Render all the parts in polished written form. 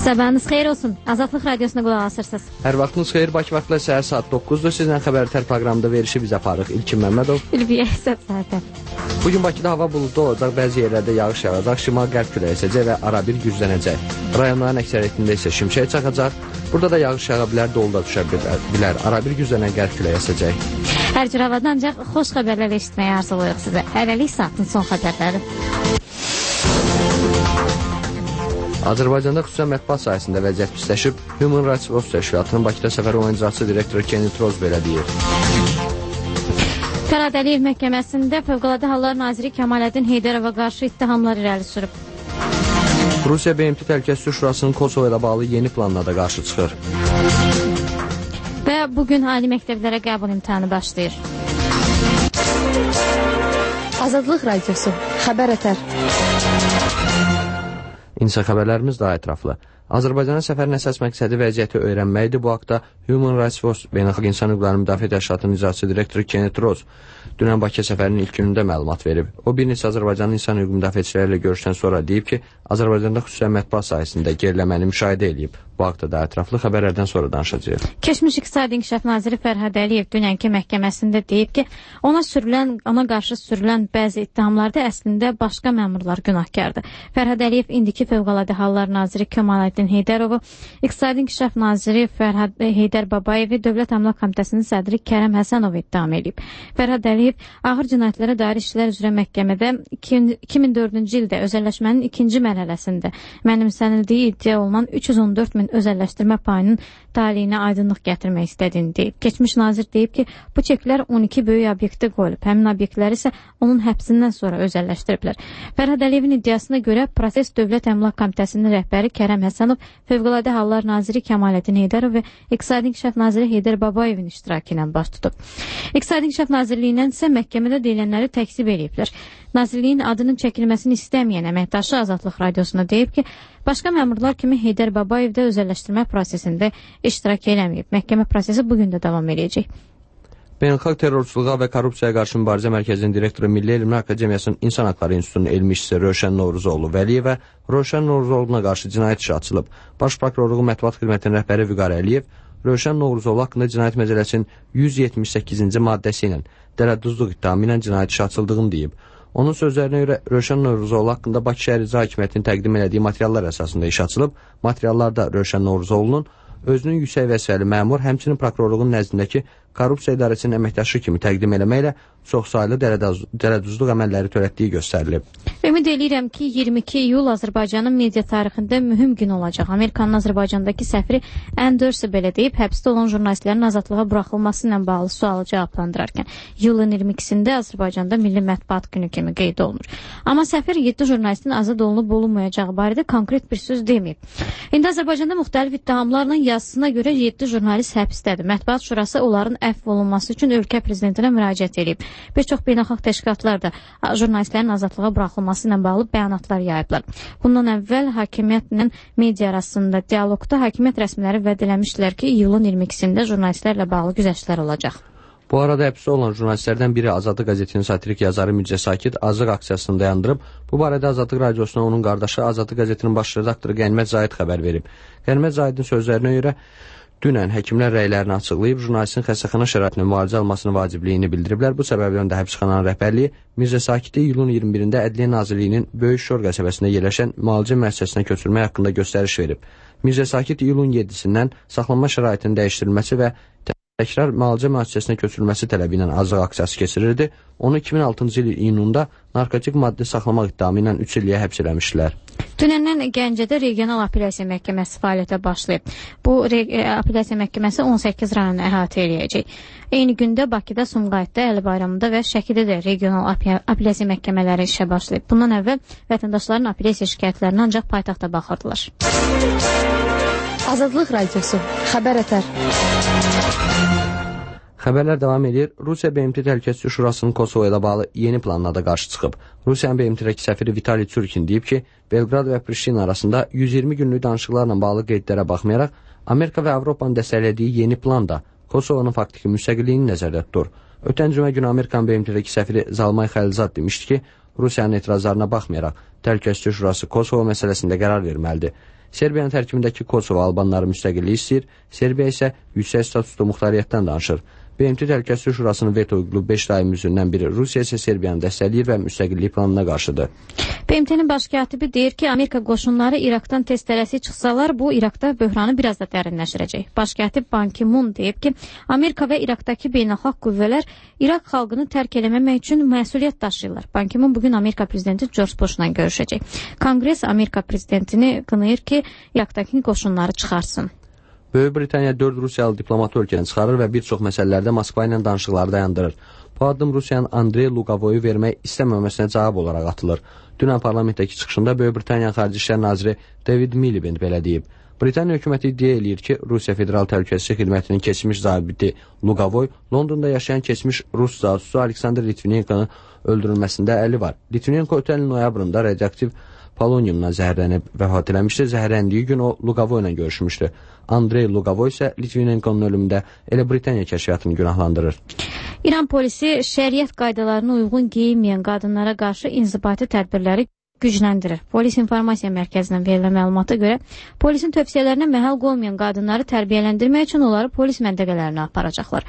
Sabahınız xeyir olsun. Azadlıq Radiosuna qulaq asırsınız. Hər vaxtınız xeyir. Bakı vaxtla səhər saat 9-dur. Sizlə xəbərlər proqramında verişi bizə aparıq. İlkin Məmmədov. Ülviyə Hesab saatı. Bugün Bakıda hava buludlu olacaq, bəzi yerlərdə yağış yağacaq, şimal-qərb küləyi əsəcək və arabir güclənəcək. Rayonların əksəriyyətində isə şimşək çaxacaq. Burada da yağış yağa bilər, dolu da düşə bilər. Arabir güclənən qərb küləyi əsəcək. Hər cür havadan ancaq xoş xəbərlər eşitməyə arzulayıq sizə. Hələlik saatın son xəbərləri. Azərbaycanda xüsusən mətbuat sahəsində vəziyyət pisləşib, Human Rights Watch təşkilatının Bakıda səfər oyuncusu direktoru Kenneth Roz belə deyir. Fərhad Əliyev məhkəməsində Fövqəladə Hallar Naziri Kəmaləddin Heydərova qarşı ittihamlar irəli sürüb. Rusiya BMT Təhlükəsizlik Şurasının Kosovo ilə bağlı yeni planına da qarşı çıxır. Və bugün ali məktəblərə qəbul imtahanı başlayır. Azadlıq Radiosu, xəbər ətər. İnsan xəbərlərimiz daha ətraflı. Azərbaycana səfərin əsas məqsədi vəziyyəti öyrənməkdir. Bu haqda Human Rights Watch Beynəlxalq İnsan Hüquqları Müdafiə Təşkilatının icraçı direktoru Kenneth Roz dünən Bakıya səfərinin ilk günündə məlumat verib. O bir neçə Azərbaycanın insan hüquq müdafiəçiləri ilə görüşdən sonra deyib ki, Azərbaycanda xüsusən mətbuat sahəsində geriləməni müşahidə edib. Bu haqda da ətraflı xəbərlərdən sonra danışacağıq. Keçmiş İqtisadi İnkişaf Naziri Fərhad Əliyev dünənki məhkəməsində deyib ki, ona qarşı sürülən bəzi ittihamlarda əslində başqa məmurlar günahkardır. Fərhad Əliyev indiki Fövqəladə Hallar Naziri Kəmaləddin Heydərovu, İqtisadi İnkişaf Naziri Fərhad Heydər Babayevi, Dövlət Əmlak Komitəsinin sədri Kərəm Həsənov ittiham edib. Fərhad Əliyev ağır cinayətlərə dair işlər üzrə məhkəmədə 2004-cü ildə özəlləşmənin ikinci mərhələsində mənimsənildiyi iddia olunan 314 min özəlləşdirmə payının taliyinə aydınlıq gətirmək istədiyini deyib. Keçmiş nazir deyib ki, bu çeklər 12 böyük obyektə qoyulub, həmin obyektləri isə onun həbsindən sonra özəlləşdiriblər. Fərhad Əliyevin iddiasına görə proses Dövlət Əmlak Komitəsinin rəhbəri Kərəm Həsənov, Fövqəladə Hallar Naziri Kəmaləddin Heydərov və İqtisadi İnkişaf Naziri Heydər Babayevin iştirakı ilə baş tutub. İqtisadi İnkişaf Nazirliyindən isə məhkəmədə deyilənləri təkzib ediblər. Nazirliyin adının çəkilməsini istəməyən əməkdaşı Azadlıq Radiosuna deyib ki, başqa məmurlar kimi Heydər Babayev də özəlləşdirmə prosesində iştirak eləməyib. Məhkəmə prosesi bugün də davam edəcək. Beynəlxalq Terrorçuluğa və Korrupsiyaya qarşı mübarizə mərkəzinin direktoru Milli Elmlər Akademiyasının İnsan Haqları İnstitutunun elmi işçisi Rövşən Novruzoğlu Vəliyevə Rövşən Novruzoğlu'na qarşı cinayət işi açılıb. Baş prokurorluğu Mətbuat Xidmətinin rəhbəri Vüqar Əliyev Rövşən Novruzoğlu haqqında cinayət məcəlləsinin 178-ci maddəsi ilə tərəddüzlük ittihamı ilə cinayət işi açıldığını deyib. Onun sözlərinə görə Rövşən Novruzoğlu haqqında Bakı şəhər İcra Hakimiyyətinin təqdim elədiyi materiallar əsasında iş açılıb. Materiallarda Rövşən Novruzoğlu'nun özünün yüksək vəzifəli məmur, həmçinin prokurorluğun nəzdindəki korrupsiya idarəsinin əməkdaşı kimi təqdim eləməklə çoxsaylı dələduzluq əməlləri törətdiyi göstərilib. Ümid edirəm ki, 22 iyul Azərbaycanın media tarixində mühüm gün olacaq. Amerikanın Azərbaycandakı səfiri Anderson belə deyib, həbsdə olan jurnalistlərin azadlığa buraxılması ilə bağlı sualı cavablandırarkən. Yılın 22-sində Azərbaycanda Milli Mətbuat Günü kimi qeyd olunur. Amma səfir 7 jurnalistin azad olunub-olunmayacağı barədə konkret bir söz deməyib. İndi Azərbaycanda müxtəlif ittihamlarla yazısına görə 7 jurnalist həbsdədir. Mətbuat Şurası onların əfv olunması üçün ölkə prezidentinə müraciət edib. Bir çox beynəlxalq təşkilatlar da jurnalistlərin azadlığa buraxılması ilə bağlı bəyanatlar yayıblar. Bundan əvvəl hakimiyyətlə media arasında dialoqda hakimiyyət rəsmiləri vəd eləmişdilər ki, iyulun 22-sində jurnalistlərlə bağlı güzəştlər olacaq. Bu arada həbsdə olan jurnalistlərdən biri Azadlıq qəzetinin satirik yazarı Mücə Sakit azlıq aksiyasını dayandırıb. Bu barədə Azadlıq Radiosuna onun qardaşı Azadlıq qəzetinin baş redaktoru Qənimət Zahid xəbər verib. Qənimət Zahidin sözlərinə görə dünən həkimlər rəylərini açıqlayıb, jurnalistin xəstəxana şəraitində müalicə almasının vacibliyini bildiriblər. Bu səbəbdən də həbsxananın rəhbərliyi Mirzə Sakiti iyulun 21-də Ədliyyə Nazirliyinin Böyük Şor qəsəbəsində yerləşən müalicə müəssisəsinə köçürmək haqqında göstəriş verib. Mirzə Sakit iyulun 7-sindən saxlanma şəraitinin dəyişdirilməsi və təkrar müalicə müəssisəsinə köçürülməsi tələbi ilə azlıq aksiyası keçirirdi. Onu 2006-cı il iyununda narkotik maddə saxlamaq iddiamı ilə 3 illiyə həbs eləmişdilər. Dünəndən Gəncədə regional apellyasiya məhkəməsi fəaliyyətə başlayıb. Bu apellyasiya məhkəməsi 18 rayonu əhatə eləyəcək. Eyni gündə Bakıda, Sumqayıtda, Əli Bayramında və Şəkidə də regional apellyasiya məhkəmələri işə başlayıb. Bundan əvvəl vətəndaşların apellyasiya şikayətlərinə ancaq paytaxtda baxırdılar. Azadlıq Radiosu, xəbər ətər. Xəbərlər davam edir. Rusiya BMT Təhlükəsizlik Şurasının Kosovo ilə bağlı yeni planına da qarşı çıxıb. Rusiyanın BMT-dəki səfiri Vitali Çurkin deyib ki, Belqrad və Priştina arasında 120 günlük danışıqlarla bağlı qeydlərə baxmayaraq, Amerika və Avropanın dəstəklədiyi yeni plan da Kosovonun faktiki müstəqilliyini nəzərdə tutur. Ötən cümə günü Amerikanın BMT-dəki səfiri Zalmay Xəlizad demişdi ki, Rusiyanın etirazlarına baxmayaraq, Təhlükəsizlik Şurası Kosovo məsələsində qərar verməlidir. Serbiyanın tərkibindəki Kosovo albanları müstəqillik istəyir, Serbiya isə yüksək statuslu muxtariyyətdən danışır. BMT Təhlükəsizlik Şurasının veto uygulu 5 daim üzvündən biri Rusiya isə Serbiyanı dəstəkləyir və müstəqillik planına qarşıdır. BMT-nin baş katibi deyir ki, Amerika qoşunları İraqdan tez tələsi çıxsalar, bu İraqda böhranı biraz da dərinləşdirəcək. Baş katib Ban Ki-moon deyib ki, Amerika və İraqdakı beynəlxalq qüvvələr İraq xalqını tərk eləməmək üçün məsuliyyət daşıyırlar. Ban Ki-moon bugün Amerika prezidenti George Bush'la görüşəcək. Konqres Amerika prezidentini qınayır ki, İraqdakı qoşunları çıxarsın. Böyük Britaniya 4 Rusiyalı diplomatı ölkədən çıxarır və bir çox məsələlərdə Moskva ilə danışıqları dayandırır. Bu addım Rusiyanın Andrey Lugavoyu vermək istəməməsinə cavab olaraq atılır. Dünən parlamentdəki çıxışında Böyük Britaniya Xarici İşlər Naziri David Miliband belə deyib. Britaniya hökuməti iddia eləyir ki, Rusiya Federal Təhlükəsizlik Xidmətinin keçmiş zabiti Lugavoy Londonda yaşayan keçmiş Rus casusu Aleksandr Litvinenkonun öldürülməsində əli var. Litvinenko ötən il noyabrında radioaktiv poloniumdan zəhərlənib vəfat eləmişdi. Zəhərləndiyi gün o Lugavoy ilə görüşmüşdü. Andrey Lugavoy isə Litvinenkonun ölümündə elə Britaniya kəşfiyyatını günahlandırır. İran polisi şəriət qaydalarına uyğun geyinməyən qadınlara qarşı inzibati tədbirləri gücləndirir. Polis informasiya mərkəzindən verilən məlumata görə, polisin tövsiyələrinə məhəl qoymayan qadınları tərbiyələndirmək üçün onları polis məntəqələrinə aparacaqlar.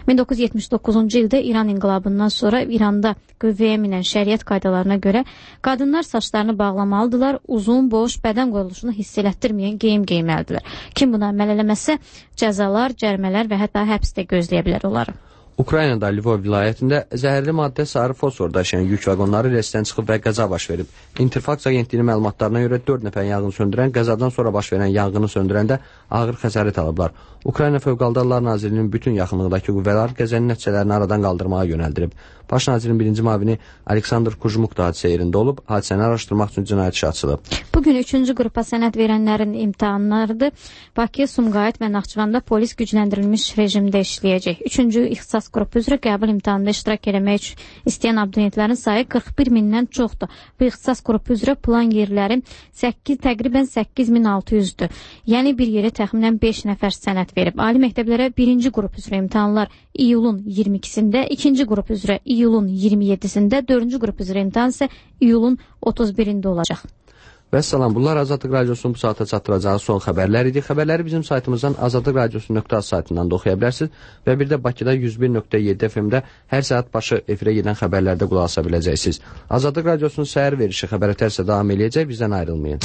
1979-cu ildə İran inqilabından sonra İranda qüvvəyə minən şəriət qaydalarına görə qadınlar saçlarını bağlamalıdırlar, uzun, boş, bədən qoyuluşunu hiss elətdirməyən geyim geyməlidirlər. Kim buna əməl eləməzsə, cəzalar, cərimələr və hətta həbs də gözləyə bilər onları. Ukraynada Lvov vilayətində zəhərli maddə sarı fosfor daşıyan yük vaqonları relsdən çıxıb və qəza baş verib. İnterfaks agentliyinin məlumatlarına görə 4 nəfər yanğın söndürən, qəzadan sonra baş verən yanğını söndürəndə ağır xəsarət alıblar. Ukrayna Fövqəladə Hallar Nazirliyinin bütün yaxınlıqdakı qüvvələr qəzənin nəticələrini aradan qaldırmağa yönəldirib. Baş nazirin birinci müavini Aleksandr Kujmuk da hadisə yerində olub, hadisəni araşdırmaq üçün cinayət işi açılıb. Bugün 3-cü qrupa sənəd verənlərin imtahanlarıdır. Bakı, Sumqayıt və Naxçıvanda polis gücləndirilmiş rejimdə işləyəcək. 3-cü ixtisas qrupu üzrə qəbul imtahanında iştirak etmək istəyən abiturientlərin sayı 41 mindən çoxdur. Bu ixtisas qrupu üzrə plan yerləri təqribən 8600-dür. Yəni bir yerə təxminən 5 nəfər sənəd verib. Ali məktəblərə 1-ci qrup üzrə imtahanlar iyulun 22-sində, 2-ci qrup üzrə iyulun 27-sində, 4-cü qrup üzrə imtahan isə iyulun 31-də olacaq. Vəssalam, bunlar Azadlıq Radiosunun bu saata çatdıracağı son xəbərlər idi. Xəbərləri bizim saytımızdan azadlıqradiosu.az saytından da oxuya bilərsiniz və bir də Bakıda 101.7 FM-də hər saat başı efirə gedən xəbərlərdə qulaq asa biləcəksiniz. Azadlıq Radiosunun səhər verişi xəbər ətərsə davam eləyəcək, bizdən ayrılmayın.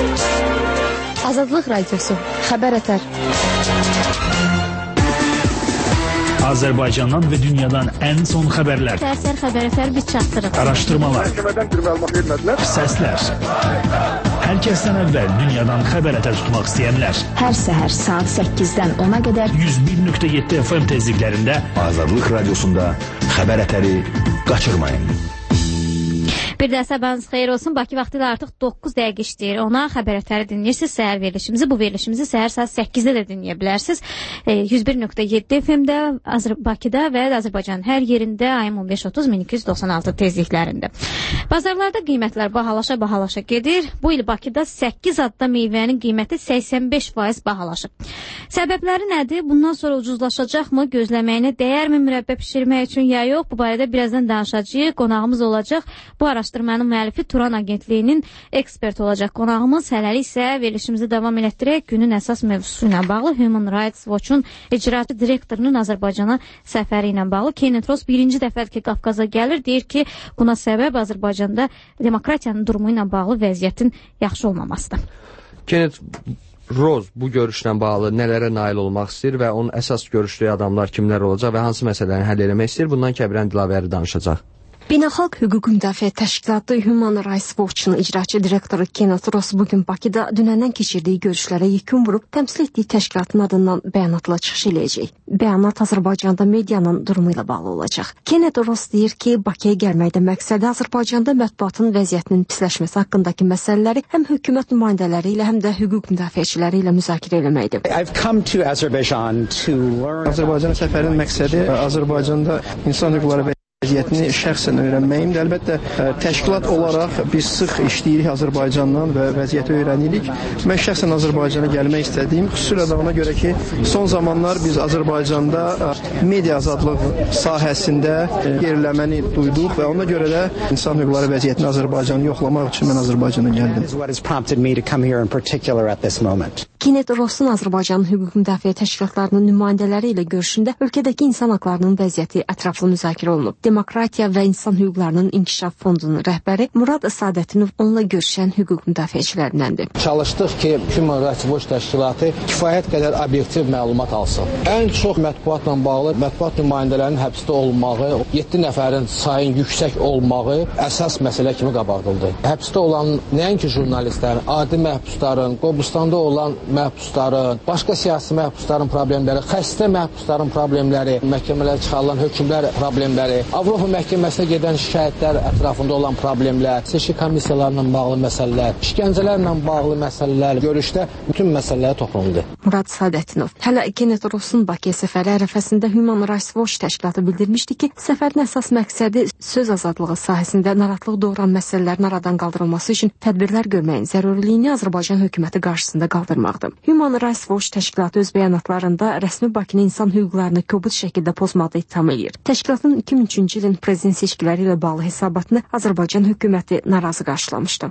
Azadlıq Radiosu, xəbər ətər. Azərbaycandan və dünyadan ən son xəbərlər. Səhər xəbər ətər biz çatdırıq. Araşdırmalar. Məhkəmədən bir məlumat vermədilər. Səslər. Hər kəsdən əvvəl dünyadan xəbər ətər tutmaq istəyənlər. Hər səhər saat 8-dən 10-a qədər 101.7 FM tezliklərində Azadlıq Radiosunda xəbər ətəri qaçırmayın. Bir də sabahınız xeyir olsun. Bakı vaxtı ilə artıq 9 dəqiqə işləyir. Ona xəbər ətəri dinləyirsiniz. Səhər verilişimizi, bu verilişimizi səhər saat 8-də də dinləyə bilərsiniz. 101.7 FM-də, Bakıda və Azərbaycanın hər yerində ayın 15.30-1296 tezliklərində. Bazarlarda qiymətlər bahalaşa gedir. Bu il Bakıda 8 adda meyvənin qiyməti 85% bahalaşıb. Səbəbləri nədir? Bundan sonra ucuzlaşacaqmı? Gözləməyinə dəyərmi mürəbbə pişirmək üçün ya yox? Bu barədə birazdan danışacağıq. Qonağımız olacaq. Bu araşdırmanın müəllifi Turan Agentliyinin ekspert olacaq qonağımız. Hələlik isə verilişimizi davam elətdirək. Günün əsas mövzusu ilə bağlı Human Rights Watch-un icraçı direktorunun Azərbaycana səfəri ilə bağlı. Kenneth Ross birinci dəfədir ki, Qafqaza gəlir. Deyir ki, buna səbəb Azərbaycanda demokratiyanın durumu ilə bağlı vəziyyətin yaxşı olmamasıdır. Kenneth Ross bu görüşlə bağlı nələrə nail olmaq istəyir və onun əsas görüşdüyü adamlar kimlər olacaq və hansı məsələni həll etmək istəyir? Bundan Kəbirən Dilavəri danışacaq. Beynəlxalq Hüquq Müdafiə Təşkilatı Human Rights Watch-un icraçı direktoru Kenneth Ross bugün Bakıda dünəndən keçirdiyi görüşlərə yekun vurub təmsil etdiyi təşkilatın adından bəyanatla çıxış eləyəcək. Bəyanat Azərbaycanda medianın durumu ilə bağlı olacaq. Kenneth Ross deyir ki, Bakıya gəlməkdə məqsədi Azərbaycanda mətbuatın vəziyyətinin pisləşməsi haqqındakı məsələləri həm hökumət nümayəndələri ilə, həm də hüquq müdafiəçiləri ilə müzakirə eləməkdir. Azərbaycan səfərin məqsədi Azərbaycanda insan hüquqları və vəziyyətini şəxsən öyrənməyimdir. Əlbəttə, təşkilat olaraq biz sıx işləyirik Azərbaycandan və vəziyyəti öyrənirik. Mən şəxsən Azərbaycana gəlmək istədiyim, xüsusilə də ona görə ki, son zamanlar biz Azərbaycanda media azadlığı sahəsində geriləməni duyduq və ona görə də insan hüquqları vəziyyətini Azərbaycanı yoxlamaq üçün mən Azərbaycana gəldim. Kenneth Ross'un Azərbaycanın hüquq müdafiə təşkilatlarının nümayəndələri ilə görüşündə ölkədəki insan haqlarının vəziyyəti ətraflı müzakirə olunub. Demokratiya və İnsan Hüquqlarının İnkişaf Fondunun rəhbəri Murad Sadətinov onunla görüşən hüquq müdafiəçilərindəndir. Çalışdıq ki, Human Rights Watch təşkilatı kifayət qədər obyektiv məlumat alsın. Ən çox mətbuatla bağlı mətbuat nümayəndələrinin həbsdə olmağı, 7 nəfərin sayın yüksək olmağı əsas məsələ kimi qabardıldı. Həbsdə olan nəinki jurnalistlərin, adi məhbusların, Qobustanda olan məhbusların, başqa siyasi məhbusların problemləri, xəstə məhbusların problemləri, məhkəmələrə çıxarılan hökmlər problemləri, Avropa məhkəməsinə gedən şikayətlər ətrafında olan problemlər, seçki komissiyalarla bağlı məsələlər, işgəncələrlə bağlı məsələlər, görüşdə bütün məsələlərə toxunuldu. Murad Sadətinov. Hələ Kenneth Ross'un Bakıya səfəri ərəfəsində Human Rights Watch təşkilatı bildirmişdi ki, səfərin əsas məqsədi söz azadlığı sahəsində narahatlıq doğuran məsələlərin aradan qaldırılması üçün tədbirlər görməyin zərurliyini Azərbaycan hökuməti qarşısında qaldırmaqdır. Human Rights Watch təşkilatı öz bəyanatlarında rəsmi Bakının insan hüquqlarını kobud şəkildə pozmağı ittiham edir. Təşkilatın 2003-cü ilin prezident seçkiləri ilə bağlı hesabatını Azərbaycan hökuməti narazı qarşılamışdı.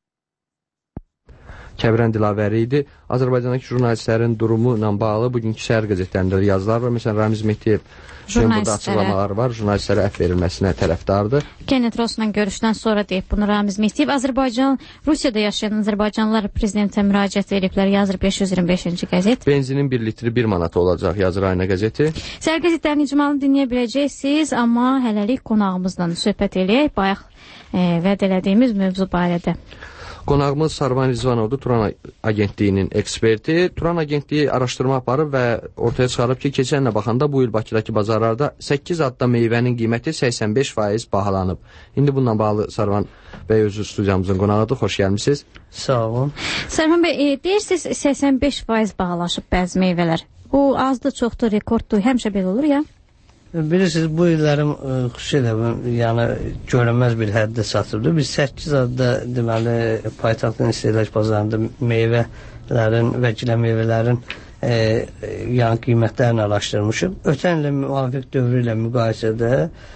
Kəbirən Dilavəri idi. Azərbaycandakı jurnalistlərin durumu ilə bağlı bugünkü səhər qəzetlərində yazılar var. Məsələn, Ramiz Mehdiyev burada açıqlamaları var. Jurnalistlərə əfv verilməsinə tərəfdardır. Kenneth Ross'la görüşdən sonra deyib bunu Ramiz Mehdiyev. Rusiyada yaşayan Azərbaycanlılar prezidentə müraciət ediblər, yazır 525-ci qəzet. Benzinin 1 litri 1 manat olacaq, yazır Ayna qəzeti. Səhər qəzetlərinin icmalını dinləyə biləcəksiniz, amma hələlik qonağımızla söhbət eləyək, bayaq vəd elədiyimiz mövzu barədə. Qonağımız Sarvan Rizvanovdur, Turan Agentliyinin eksperti. Turan Agentliyi araşdırma aparıb və ortaya çıxarıb ki, keçən ilə baxanda bu il Bakıdakı bazarlarda 8 adda meyvənin qiyməti 85% bahalanıb. İndi bununla bağlı Sarvan bəy özü studiyamızın qonağıdır. Xoş gəlmişsiniz. Sağ olun. Sarvan bəy, deyirsiniz 85% bahalaşıb bəzi meyvələr. Bu azdır, çoxdur, rekorddur, həmişə belə olur ya? Bilirsiniz, bu illərim xüsusilə görünməz bir həddə çatırdı. Biz 8 adda deməli paytaxtın istehlak bazarında meyvələrin və gilə meyvələrin qiymətlərini araşdırmışıq. Ötən ilə müvafiq dövrü ilə müqayisədə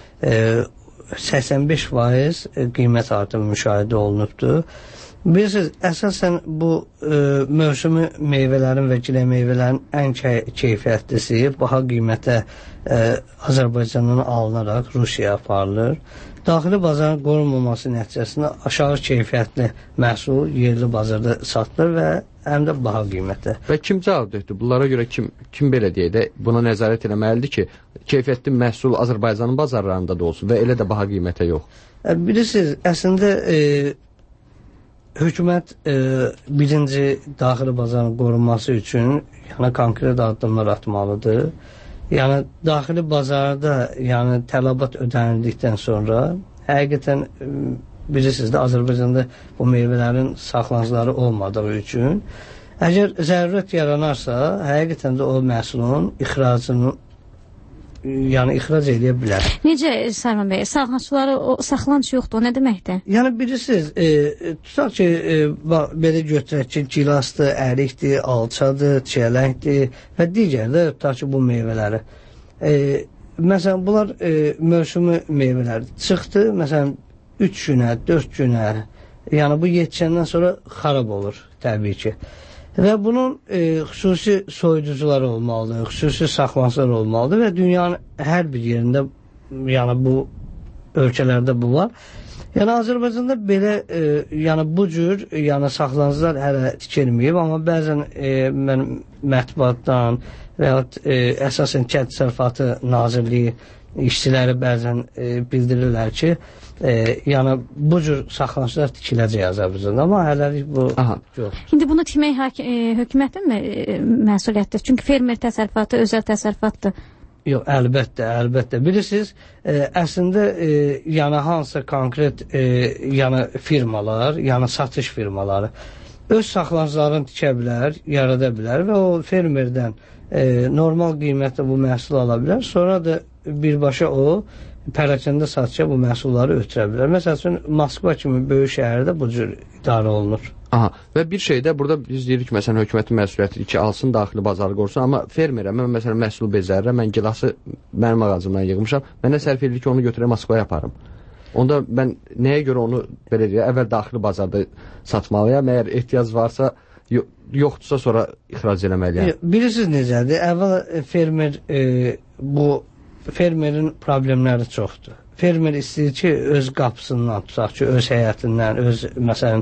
85% qiymət artımı müşahidə olunubdur. Bilirsiniz, əsasən bu mövsümü meyvələrin və gilə meyvələrin ən keyfiyyətlisi baha qiymətə Azərbaycandan alınaraq Rusiyaya aparılır. Daxili bazarın qorunmaması nəticəsində aşağı keyfiyyətli məhsul yerli bazarda satılır və həm də baha qiymətə. Və kim cavabdehdir? Bunlara görə kim belə deyək də buna nəzarət eləməlidir ki, keyfiyyətli məhsul Azərbaycanın bazarlarında da olsun və elə də baha qiymətə yox? Bilirsiniz, əslində hökumət birinci daxili bazarın qorunması üçün konkret addımlar atmalıdır. Daxili bazarda tələbat ödənildikdən sonra həqiqətən bilirsiniz də Azərbaycanda bu meyvələrin saxlanıcıları olmadığı üçün əgər zərurət yaranarsa həqiqətən də o məhsulun ixracını ixrac edə bilər. Necə Sarvan bəy, saxlanıcı yoxdur, o nə deməkdir? Bilirsiniz, tutaq ki, belə götürək ki, gilasdır, ərikdir, alçadır, çiyələngdir və digər də tutaq ki, bu meyvələri. Məsələn, bunlar mövsümü meyvələri çıxdı, məsələn, 3 günə, 4 günə, bu yetişəndən sonra xarab olur, təbii ki. Və bunun xüsusi soyuducuları olmalıdır, xüsusi saxlanıcılar olmalıdır və dünyanın hər bir yerində, bu ölkələrdə bu var. Azərbaycanda belə, bu cür saxlanıcılar hələ tikilməyib, amma bəzən mən mətbuatdan və ya əsasən Kənd Təsərrüfatı Nazirliyi işçiləri bəzən bildirirlər ki, bu cür saxlanıcılar tikiləcək Azərbaycanda, amma hələlik bu yox. İndi bunu tikmək hökumətin məsuliyyətdir? Çünki fermer təsərrüfatı özəl təsərrüfatdır. Yox, əlbəttə. Bilirsiniz, əslində hansısa konkret firmalar, satış firmaları öz saxlanıcılarını tikə bilər, yarada bilər və o fermerdən normal qiymətlə bu məhsulu ala bilər. Sonra da birbaşa o pərakəndə satıcıya bu məhsulları ötürə bilər. Məsəl üçün, Moskva kimi böyük şəhərdə bu cür idarə olunur. Aha, və bir şey də burada biz deyirik, məsələn, hökumətin məsuliyyətidir ki, alsın, daxili bazarı qorusun, amma fermerə, mən məsələn, məhsul bezərirəm, mən gilası mənim ağacımdan yığmışam, mənə sərf edir ki, onu götürəm Moskvaya aparım. Onda mən nəyə görə onu, belə deyək, əvvəl daxili bazarda satmalıyam, əgər ehtiyac varsa, yoxdursa sonra ixrac eləməliyəm. Bilirsiniz necədir? Əvvəl fermer, bu fermerin problemləri çoxdur. Fermer istəyir ki, öz qapısından tutaq ki, öz həyətindən, öz, məsələn,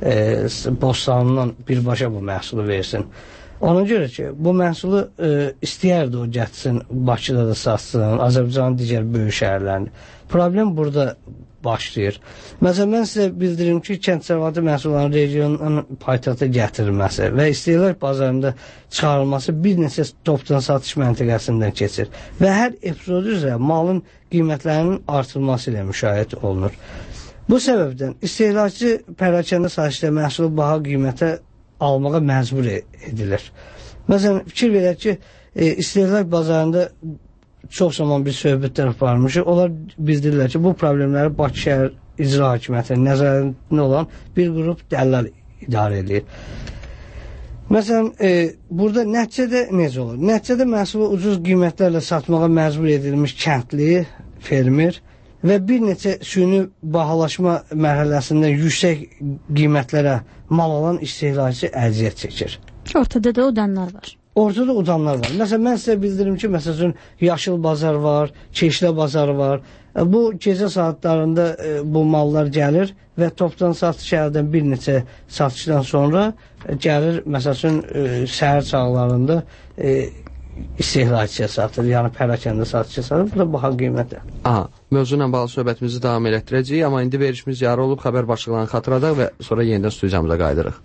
bostanından birbaşa bu məhsulu versin. Ona görə ki, bu məhsulu istəyərdi o gətirsin, Bakıda da satsın, Azərbaycanın digər böyük şəhərlərində. Problem burada başlayır. Məsələn, mən sizə bildirim ki, kənd təsərrüfatı məhsullarının regionun paytaxta gətirilməsi və istehlak bazarında çıxarılması bir neçə topdan satış məntəqəsindən keçir və hər epizod üzrə malın qiymətlərinin artırılması ilə müşahidə olunur. Bu səbəbdən istehlakçı pərakəndə satışda məhsulu baha qiymətə almağa məcbur edilir. Məsələn, fikir verək ki, istehlak bazarında çox zaman bir söhbətlər aparmışıq. Onlar bildirirlər ki, bu problemləri Bakı şəhər icra hakimiyyətinin nəzarətində olan bir qrup dəllal idarə edir. Məsələn, burada nəticədə necə olur? Nəticədə məhsulu ucuz qiymətlərlə satmağa məcbur edilmiş kəndli, fermer və bir neçə süni bahalaşma mərhələsində yüksək qiymətlərə mal alan istehlakçı əziyyət çəkir. Ortada da udanlar var. Ortada udanlar var. Məsələn, mən sizə bildirim ki, məsələn, yaşıl bazar var, Keşlə bazarı var. Bu gecə saatlarında bu mallar gəlir və topdan satış şəhərdən bir neçə satışdan sonra gəlir, məsələn, səhər çağlarında istehlakçıya satır, yəni pərakəndə satışa satır. Bu da baha qiymətə. Aha, mövzu ilə bağlı söhbətimizi davam elətdirəcəyik, amma indi verişimiz yarı olub, xəbər başlıqlarını xatırladaq və sonra yenidən studiyamıza qayıdırıq.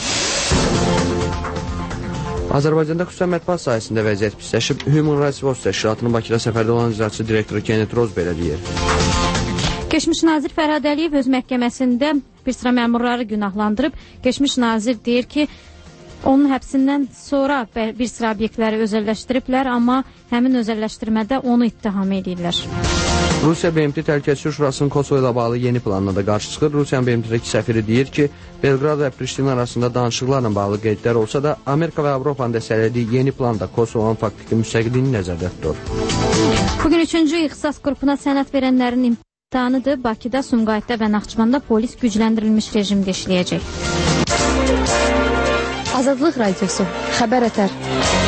Azərbaycanda xüsusən mətbuat sahəsində vəziyyət pisləşib. Human Rights Watch təşkilatının Bakıda səfərdə olan icraçı direktoru Kenneth Roz belə deyir. Keçmiş nazir Fərhad Əliyev öz məhkəməsində bir sıra məmurları günahlandırıb. Keçmiş nazir deyir ki, onun həbsindən sonra bir sıra obyektləri özəlləşdiriblər, amma həmin özəlləşdirmədə onu ittiham edirlər. Rusiya BMT Təhlükəsizlik Şurasının Kosovo ilə bağlı yeni planına da qarşı çıxır. Rusiyanın BMT-dəki səfiri deyir ki, Belqrad və Priştina arasında danışıqlarla bağlı qeydlər olsa da, Amerika və Avropanın dəstəklədiyi yeni planda Kosovonun faktiki müstəqilliyini nəzərdə tutur. Bugün 3-cü ixtisas qrupuna sənəd verənlərin imtahanıdır. Bakıda, Sumqayıtda və Naxçıvanda polis gücləndirilmiş rejimdə işləyəcək. Azadlıq Radiosu, xəbər ətər.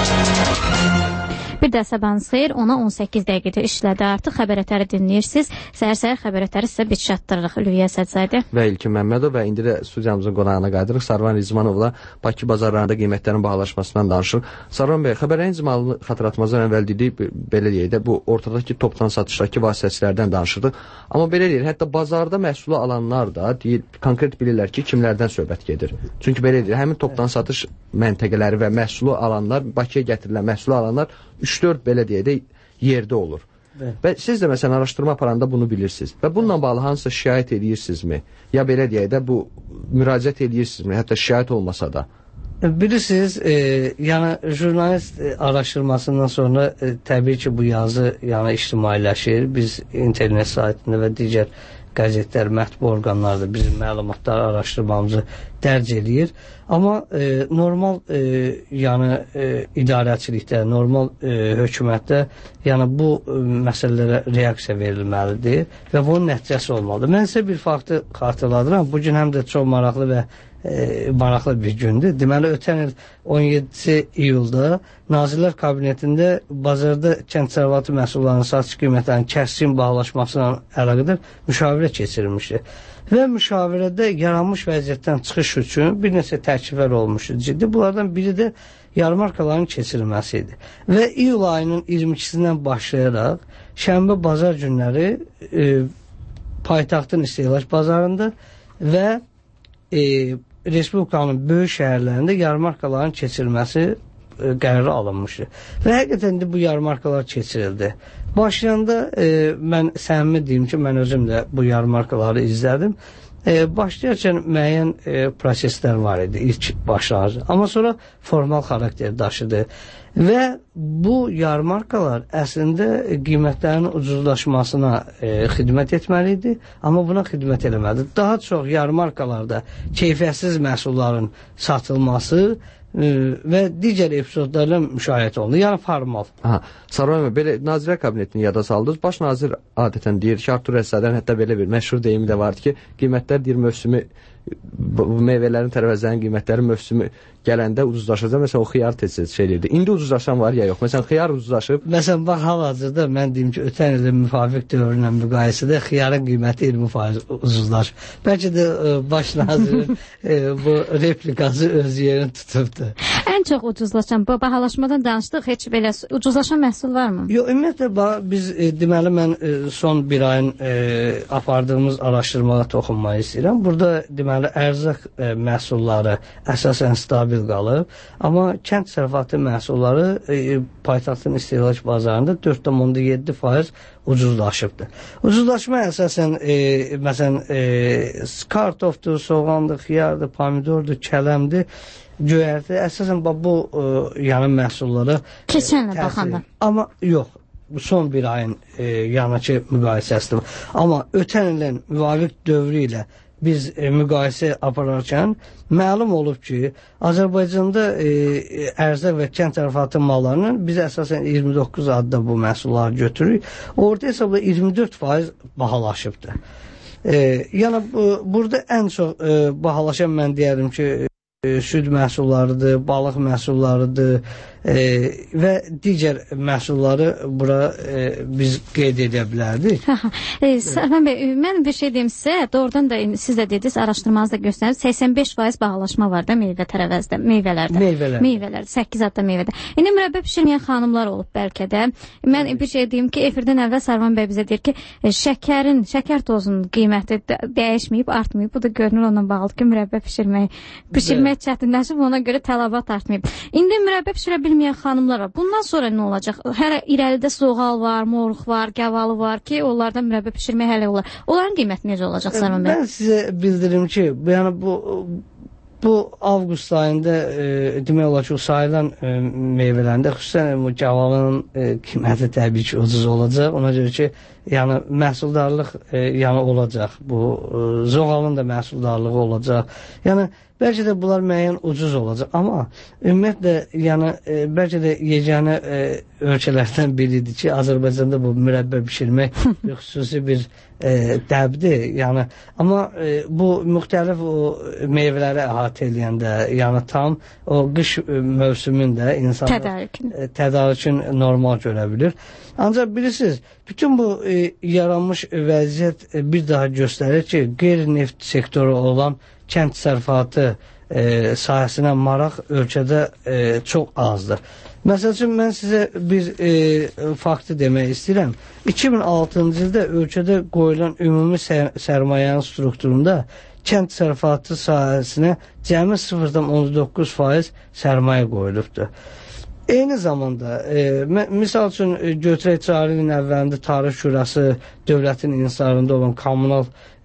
Bir də sabahınız xeyir, ona 18 dəqiqədə işlədi artıq. Xəbər ətəri dinləyirsiniz. Səhər-səhər xəbər ətəri sizə biz çatdırırıq. Ülviyə Sədzadə və İlkin Məmmədov və indi də studiyamızın qonağına qayıdırıq. Sarvan Rizmanovla Bakı bazarlarında qiymətlərin bahalaşmasından danışırıq. Sarvan bəy, xəbərin icmalını xatırlatmazdan əvvəl dedik, belə deyək də, bu ortadakı topdan satışdakı vasitəçilərdən danışırdıq. Amma belə deyir, hətta bazarda məhsulu alanlar da deyir, konkret bilirlər ki, kimlərdən söhbət gedir. Çünki belə deyir, həmin topdan satış məntəqələri və məhsulu alanlar, Bakıya gətirilən məhsulu alanlar 3-4 belə deyək də yerdə olur. Və siz də məsələn araşdırma aparanda bunu bilirsiniz. Və bununla bağlı hansısa şikayət edirsinizmi? Ya belə deyək də bu müraciət edirsinizmi? Hətta şikayət olmasa da. Bilirsiniz, yəni jurnalist araşdırmasından sonra təbii ki, bu yazı yəni ictimailəşir. Biz internet saytında və digər qəzetlər, mətbu orqanlarda bizim məlumatları, araşdırmamızı dərc edir. Amma normal yəni idarəçilikdə, normal hökumətdə yəni bu məsələlərə reaksiya verilməlidir və bunun nəticəsi olmalıdır. Mən sizə bir faktı xatırladıram. Bugün həm də çox maraqlı və maraqlı bir gündür. Deməli, ötən il 17 iyulda Nazirlər Kabinetində bazarda kənd təsərrüfatı məhsullarının satış qiymətlərinin kəskin bahalaşmasına əlaqədar müşavirə keçirilmişdi. Və müşavirədə yaranmış vəziyyətdən çıxış üçün bir neçə təkliflər olmuşdu ciddi. Bunlardan biri də yarmarkaların keçirilməsi idi. Və iyul ayının 22-sindən başlayaraq şənbə bazar günləri paytaxtın istehlak bazarında və Respublikanın böyük şəhərlərində yarmarkaların keçirilməsi qərarı alınmışdı. Və həqiqətən də bu yarmarkalar keçirildi. Başlayanda mən səmimi deyim ki, mən özüm də bu yarmarkaları izlədim Başlayarkən müəyyən proseslər var idi ilk başlar, amma sonra formal xarakter daşıdı və bu yarmarkalar əslində qiymətlərin ucuzlaşmasına xidmət etməli idi, amma buna xidmət eləmədi. Daha çox yarmarkalarda keyfiyyətsiz məhsulların satılması və digər epizodlarla müşahidə olundu. Yəni formal. Sarvan bəy, belə Nazirlər Kabinetini yada saldınız. Baş nazir adətən deyir ki, Artur Əsəddən hətta belə bir məşhur deyimi də vardı ki, qiymətlər deyir mövsümü, meyvələrin, tərəvəzlərin qiymətləri mövsümü gələndə ucuzlaşacaq. Məsələn, o xiyar tez-tez şey deyirdi. İndi ucuzlaşan var ya yox? Məsələn, xiyar ucuzlaşıb. Məsələn, bax, hal-hazırda mən deyim ki, ötən ilin müvafiq dövrünə müqayisədə xiyarın qiyməti 20% ucuzlaşıb. Bəlkə də baş nazirin bu replikası öz yerini tutubdur. Ən çox ucuzlaşan, bu bahalaşmadan danışdıq, heç belə ucuzlaşan məhsul varmı? Yox, ümumiyyətlə, biz deməli, mən son bir ayın apardığımız araşdırmağa toxunmayı istəyirəm. Burada deməli, ərzaq məhsulları əsasən stabil qalıb, amma kənd təsərrüfatı məhsulları paytaxtın istehlak bazarında 4,7% ucuzlaşıbdır. Ucuzlaşma əsasən məsələn kartofdur, soğandır, xiyardır, pomidordur, kələmdir, göyərti, əsasən bu yəni məhsullara keçənlə baxanda. Amma yox, bu son bir ayın yanıcı müqayisəsidir. Amma ötən ilin müvafiq dövrü ilə biz müqayisə apararkən məlum olub ki, Azərbaycanda ərzaq və kənd təsərrüfatı mallarının biz əsasən 29 adda bu məhsulları götürürük. Orada hesabla 24% bahalaşıbdır. Yəni burada ən çox bahalaşan mən deyərdim ki, süd məhsullarıdır, balıq məhsullarıdır və digər məhsulları bura biz qeyd edə bilərdik. Sarvan bəy, mən bir şey deyim sizə, doğrudan da siz də dediniz, araşdırmanızda göstərir, 85% bahalaşma var da meyvə tərəvəzdə, meyvələrdə, 8 adda meyvədə. İndi mürəbbə pişirməyən xanımlar olub bəlkə də. Mən bir şey deyim ki, efirdən əvvəl Sarvan bəy bizə deyir ki, şəkər dozunun qiyməti dəyişməyib, artmayıb. Bu da görünür onunla bağlıdır ki, mürəbbə pişirmək çətinləşib, ona görə tələbat artmayıb. İndi mürəbbə pişirə bilməyən xanımlar var. Bundan sonra nə olacaq? Hələ irəlidə soğal var, moruq var, gavalı var ki, onlardan mürəbbə pişirmək hələ olar. Onların qiyməti necə olacaq Sarvan bəy? Mən sizə bildirim ki, yəni bu avqust ayında demək olar ki, sayılan meyvələrində xüsusən bu gavalının qiyməti təbii ki, ucuz olacaq. Ona görə ki, yəni məhsuldarlıq yəni olacaq. Bu zoğalın da məhsuldarlığı olacaq. Yəni bəlkə də bunlar müəyyən ucuz olacaq, amma ümumiyyətlə, yəni bəlkə də yeganə ölkələrdən biridir ki, Azərbaycanda bu mürəbbə bişirmək xüsusi bir dəbdir. Yəni, amma bu müxtəlif meyvələri əhatə eləyəndə, yəni tam o qış mövsümündə insanlar tədarükün normal görə bilir. Ancaq bilirsiniz, bütün bu yaranmış vəziyyət bir daha göstərir ki, qeyri-neft sektoru olan kənd təsərrüfatı sahəsinə maraq ölkədə çox azdır. Məsəl üçün, mən sizə bir faktı demək istəyirəm. 2006-cı ildə ölkədə qoyulan ümumi sərmayənin strukturunda kənd təsərrüfatı sahəsinə cəmi 0,19% sərmayə qoyulubdur. Eyni zamanda, misal üçün, götürək cari ilin əvvəlində Tarix Şurası dövlətin inhisarında olan kommunal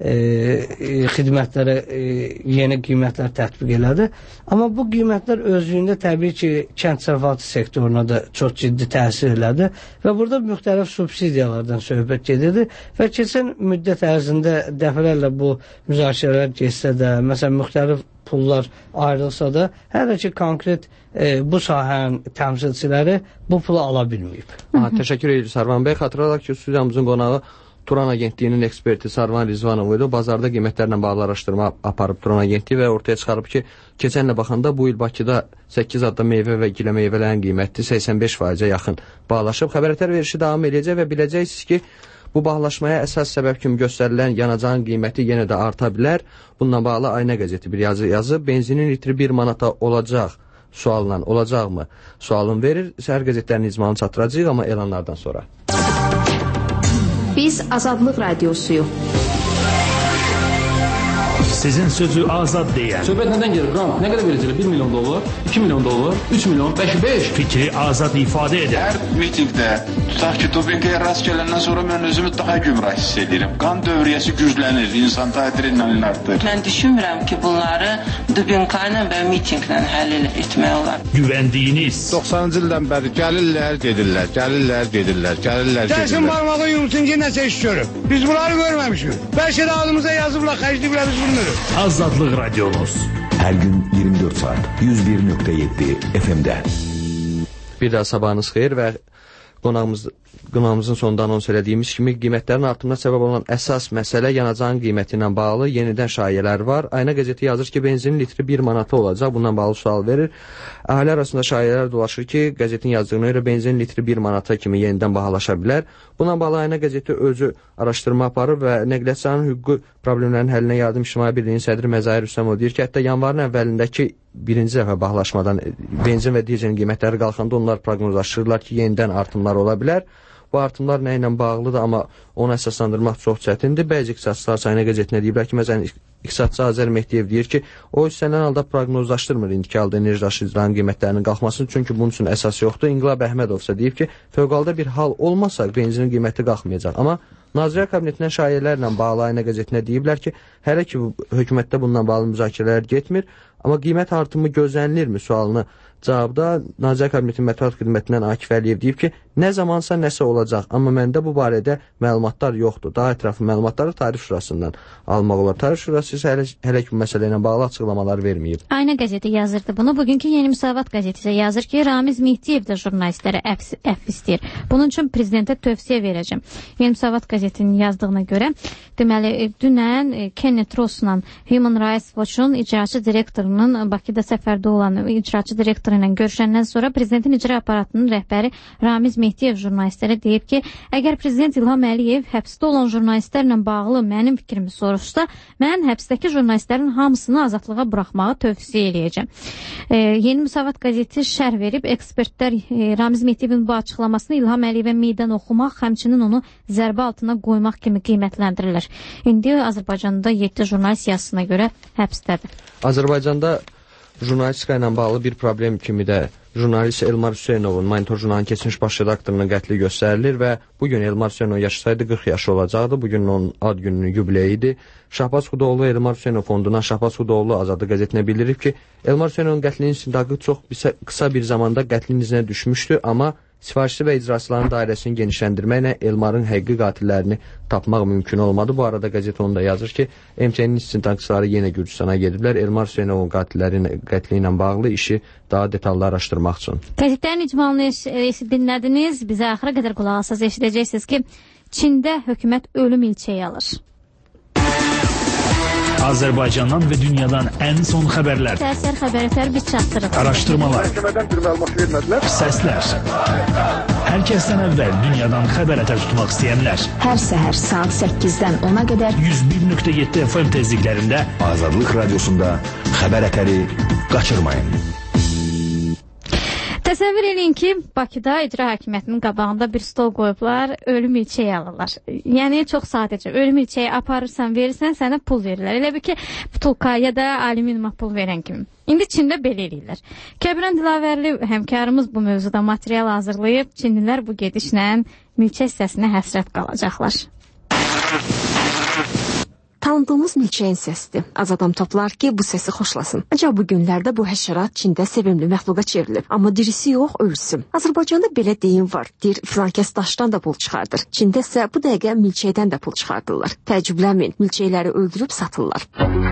xidmətlərə yeni qiymətlər tətbiq elədi. Amma bu qiymətlər özlüyündə təbii ki, kənd təsərrüfatı sektoruna da çox ciddi təsir elədi və burada müxtəlif subsidiyalardan söhbət gedirdi və keçən müddət ərzində dəfələrlə bu müzakirələr geçsə də, məsələn, müxtəlif pullar ayrılsa da, hələ ki, konkret bu sahənin təmsilçiləri bu pulu ala bilməyib. Təşəkkür edirəm Sarvan bəy. Xatırladaq ki, studiyamızın qonağı Turan Agentliyinin eksperti Sarvan Rizvanov idi. Bazarda qiymətlərlə bağlı araşdırma aparıb Turan Agentliyi və ortaya çıxarıb ki, keçənlə baxanda bu il Bakıda 8 adda meyvə və gilə meyvələrin qiyməti 85%-ə yaxın bağlaşıb. Xəbərətər verişi davam edəcək və biləcəksiniz ki, bu bahalaşmaya əsas səbəb kimi göstərilən yanacağın qiyməti yenə də arta bilər. Bununla bağlı Ayna qəzeti bir yazı yazıb. Benzinin litri 1 manata olacaq sualla olacaqmı sualını verir. Səhər qəzetlərinin icmalını çatdıracağıq, amma elanlardan sonra. Biz Azadlıq Radiosuyuq. Sizin sözü azad deyən. Söhbət nədən gedir? Qrant nə qədər verəcəklər? 1 milyon dollar, 2 milyon dollar, 3 milyon, 5. Fikri azad ifadə edən. Hər mitingdə tutaq ki, dopinqə rast gələndən sonra mən özümü daha gümrah hiss edirəm. Qan dövriyyəsi güclənir, insan adrenalin artır. Mən düşünmürəm ki, bunları dopinqayla və mitinqlə həll etmək olar. Güvəndiyiniz. 90-cı ildən bəri gəlirlər, gedirlər. Gəlsin barmağı yumsun ki, nəsə iş görüb. Biz bunları görməmişik. Bəlkə də adımıza yazıblar, xərcliyiblər biz bunları. Azadlıq Radiomuz. Hər gün 24 saat 101.7 FM-də. Bir daha sabahınız xeyir və qonağımızın sonunda anons elədiyimiz kimi qiymətlərin artımına səbəb olan əsas məsələ yanacağın qiyməti ilə bağlı yenidən şayələr var. Ayna qəzeti yazır ki, benzinin litri 1 manata olacaq. Bundan bağlı sual verir. Əhali arasında şayələr dolaşır ki, qəzetin yazdığına görə benzin litri 1 manata kimi yenidən bahalaşa bilər. Bundan bağlı Ayna qəzeti özü araşdırma aparır və nəqliyyatçıların hüquqi problemlərin həllinə yardım İctimai Birliyinin sədri Məzahir Rüstəmov deyir ki, hətta yanvarın əvvəlindəki birinci dəfə bahalaşmadan benzin və dizelin qiymətləri qalxanda onlar proqnozlaşdırırlar ki, yenidən artımlar ola bilər. Bu artımlar nə ilə bağlıdır, amma onu əsaslandırmaq çox çətindir. Bəzi iqtisadçılar Ayna qəzetinə deyiblər ki, məsələn, iqtisadçı Azər Mehdiyev deyir ki, o istənilən halda proqnozlaşdırmır indiki halda enerji daşıyıcıların qiymətlərinin qalxmasını, çünki bunun üçün əsas yoxdur. İnqilab Əhmədov isə deyib ki, fövqəladə bir hal olmasa benzinin qiyməti qalxmayacaq. Amma Nazirlər Kabinetindən şayələrlə bağlı Ayna qəzetinə deyiblər ki, hələ ki hökumətdə bununla bağlı müzakirələr getmir, amma qiymət artımı gözlənilirmi sualını cavabda Nazirlər Kabinetinin mətbuat xidmətindən Akif Əliyev deyib ki, nə zamansa nəsə olacaq, amma məndə bu barədə məlumatlar yoxdur. Daha ətraflı məlumatları Tarif Şurasından almaq olar. Tarif Şurası isə hələ ki bu məsələ ilə bağlı açıqlamalar verməyib. Ayna qəzeti yazırdı bunu. Bugünkü Yeni Müsavat qəzeti isə yazır ki, Ramiz Mehdiyev də jurnalistlərə əfv istəyir. Bunun üçün prezidentə tövsiyə verəcəm. Yeni Müsavat qəzetinin yazdığına görə, deməli, dünən Kenneth Rossla Human Rights Watch-un icraçı direktorunun Bakıda səfərdə olan icraçı direktor ilə görüşəndən sonra prezidentin icra aparatının rəhbəri Ramiz Mehdiyev jurnalistlərə deyib ki, əgər prezident İlham Əliyev həbsdə olan jurnalistlərlə bağlı mənim fikrimi soruşsa, mən həbsdəki jurnalistlərin hamısını azadlığa buraxmağı tövsiyə eləyəcəm. Yeni Müsavat qəzeti şərh verib, ekspertlər Ramiz Mehdiyevin bu açıqlamasını İlham Əliyevə meydan oxumaq, həmçinin onu zərbə altına qoymaq kimi qiymətləndirirlər. İndi Azərbaycanda 7 jurnalist yazısına görə həbsdədir. Azərbaycanda jurnalistika ilə bağlı bir problem kimi də jurnalist Elmar Hüseynovun Monitor jurnalının keçmiş baş redaktorunun qətli göstərilir və bugün Elmar Hüseynov yaşasaydı 40 yaşı olacaqdı. Bugün onun ad gününün yubileyi idi. Şahbaz Xudoğlu Elmar Hüseynov fondundan Şahbaz Xudoğlu Azadlıq qəzetinə bildirib ki, Elmar Hüseynovun qətlinin istintaqı çox qısa bir zamanda qətlin izinə düşmüşdü, amma sifarişçi və icraçıların dairəsini genişləndirməklə Elmarın həqiqi qatillerini tapmaq mümkün olmadı. Bu arada qəzet onu da yazır ki, MTN-nin istintaqçıları yenə Gürcüstana gediblər. Elmar Hüseynovun qətli ilə bağlı işi daha detallı araşdırmaq üçün. Qəzetlərin icmalını dinlədiniz. Bizə axıra qədər qulaq asasız eşidəcəksiniz ki, Çində hökumət ölüm ilçəyi alır. Azərbaycandan və dünyadan ən son xəbərlər. Təsir xəbərətər biz çatdırıq. Araşdırmalar. Məhkəmədən bir məlumat vermədilər. Səslər. Hər kəsdən əvvəl dünyadan xəbərətər tutmaq istəyənlər. Hər səhər saat 8-dən 10-a qədər 101.7 FM tezliklərində Azadlıq Radiosunda xəbərətəri qaçırmayın. Təsəvvür edin ki, Bakıda icra hakimiyyətinin qabağında bir stol qoyublar, ölüm ilçəyi alırlar. Yəni, çox sadəcə, ölüm ilçəyi aparırsan, verirsən, sənə pul verirlər. Elə bir ki, butulka ya da alüminyuma pul verən kimi. İndi Çində belə eləyirlər. Kəbirən Dilavərli həmkarımız bu mövzuda material hazırlayıb, Çinlilər bu gedişlə milçə hissəsinə həsrət qalacaqlar. Tanıdığımız milçəyin səsidir. Az adam tapılar ki, bu səsi xoşlasın. Ancaq bu günlərdə bu həşərat Çində sevimli məxluqa çevrilib. Amma dirisi yox, ölüsü. Azərbaycanda belə deyim var. Deyir, filankəs daşdan da pul çıxardır. Çində isə bu dəqiqə milçəkdən də pul çıxardırlar. Təəccüblənməyin, milçəkləri öldürüb satırlar.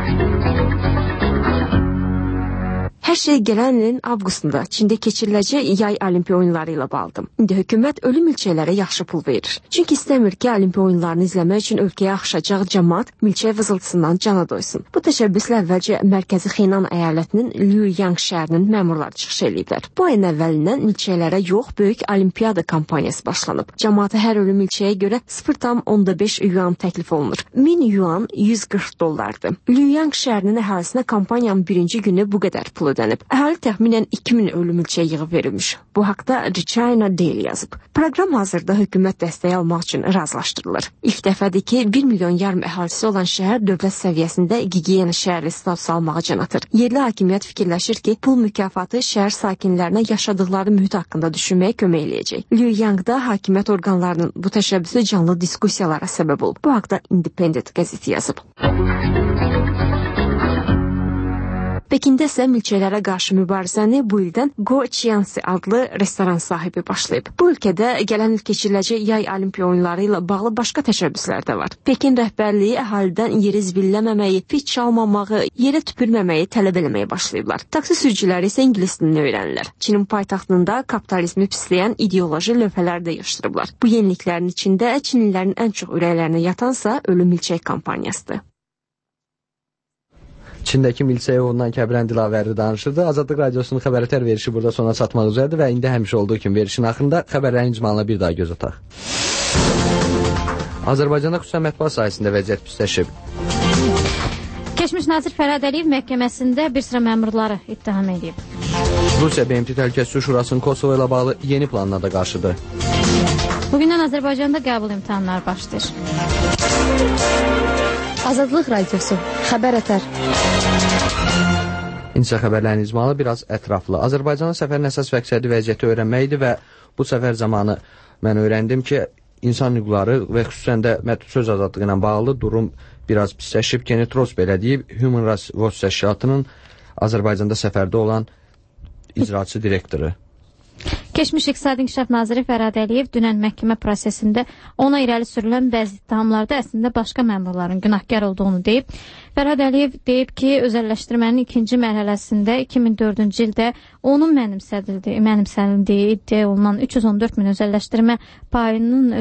Hər şey gələn ilin avqustunda Çində keçiriləcək yay olimpiya oyunları ilə bağlıdır. İndi hökumət ölüm milçəklərə yaxşı pul verir. Çünki istəmir ki, olimpiya oyunlarını izləmək üçün ölkəyə axışacaq cəmaət milçək vızıltısından cana doysun. Bu təşəbbüslə əvvəlcə Mərkəzi Xeynan əyalətinin Lüyang şəhərinin məmurları çıxış ediblər. Bu ayın əvvəlindən milçəklərə yox, böyük olimpiyada kampaniyası başlanıb. Cəmaata hər ölüm milçəyə görə 0,5 yuan təklif olunur. 1000 yuan $140. Lüyang şəhərinin əhalisinə kampaniyanın birinci günü bu qədər pul ödənilir. gözlənib. Əhali təxminən 2000 ölü milçək yığıb verilmiş. Bu haqda China Daily yazıb. Proqram hazırda hökumət dəstəyi almaq üçün razılaşdırılır. İlk dəfədir ki, 1 milyon yarım əhalisi olan şəhər dövlət səviyyəsində gigiyena şəhərli statusu almağa can atır. Yerli hakimiyyət fikirləşir ki, pul mükafatı şəhər sakinlərinə yaşadıkları mühit haqqında düşünməyə kömək eləyəcək. Liu Yangda hakimiyyət orqanlarının bu təşəbbüsü canlı diskussiyalara səbəb olub. Bu haqda Independent qəzeti yazıb. Pekində isə milçəklərə qarşı mübarizəni bu ildən Go Qianxi adlı restoran sahibi başlayıb. Bu ölkədə gələn il keçiriləcək yay olimpiya oyunları ilə bağlı başqa təşəbbüslər də var. Pekin rəhbərliyi əhalidən yeri zibilləməməyi, fit çalmamağı, yerə tüpürməməyi tələb eləməyə başlayıblar. Taksi sürücüləri isə ingilis dilini öyrənirlər. Çinin paytaxtında kapitalizmi pisləyən ideoloji lövhələr də yığışdırıblar. Bu yeniliklərin içində Çinlilərin ən çox ürəklərinə yatansa ölü milçək kampaniyasıdır. Çindəki milçək ovundan Kəbirən Dilavəri danışırdı. Azadlıq Radiosunun xəbərətər verişi burada sona çatmaq üzrədir və indi həmişə olduğu kimi verişin axırında xəbərlərin icmalına bir daha göz ataq. Azərbaycanda xüsusən mətbuat sahəsində vəziyyət pisləşib. Keçmiş nazir Fərhad Əliyev məhkəməsində bir sıra məmurları ittiham edib. Rusiya BMT Təhlükəsizlik Şurasının Kosovo ilə bağlı yeni planına da qarşıdır. Bugündən Azərbaycanda qəbul imtahanları başlayır. Azadlıq Radiosu, xəbər ətər. İnsə xəbərlərin icmalı biraz ətraflı. Azərbaycana səfərin əsas məqsədi vəziyyəti öyrənmək idi və bu səfər zamanı mən öyrəndim ki, insan hüquqları və xüsusən də söz azadlığı ilə bağlı durum biraz pisləşib. Kenneth Ross belə deyib, Human Rights Watch təşkilatının Azərbaycanda səfərdə olan icraçı direktoru. Keçmiş İqtisadi İnkişaf Naziri Fərhad Əliyev dünən məhkəmə prosesində ona irəli sürülən bəzi ittihamlarda əslində başqa məmurların günahkar olduğunu deyib. Fərhad Əliyev deyib ki, özəlləşdirmənin ikinci mərhələsində 2004-cü ildə onun mənimsənildiyi iddia olunan 314 min özəlləşdirmə payının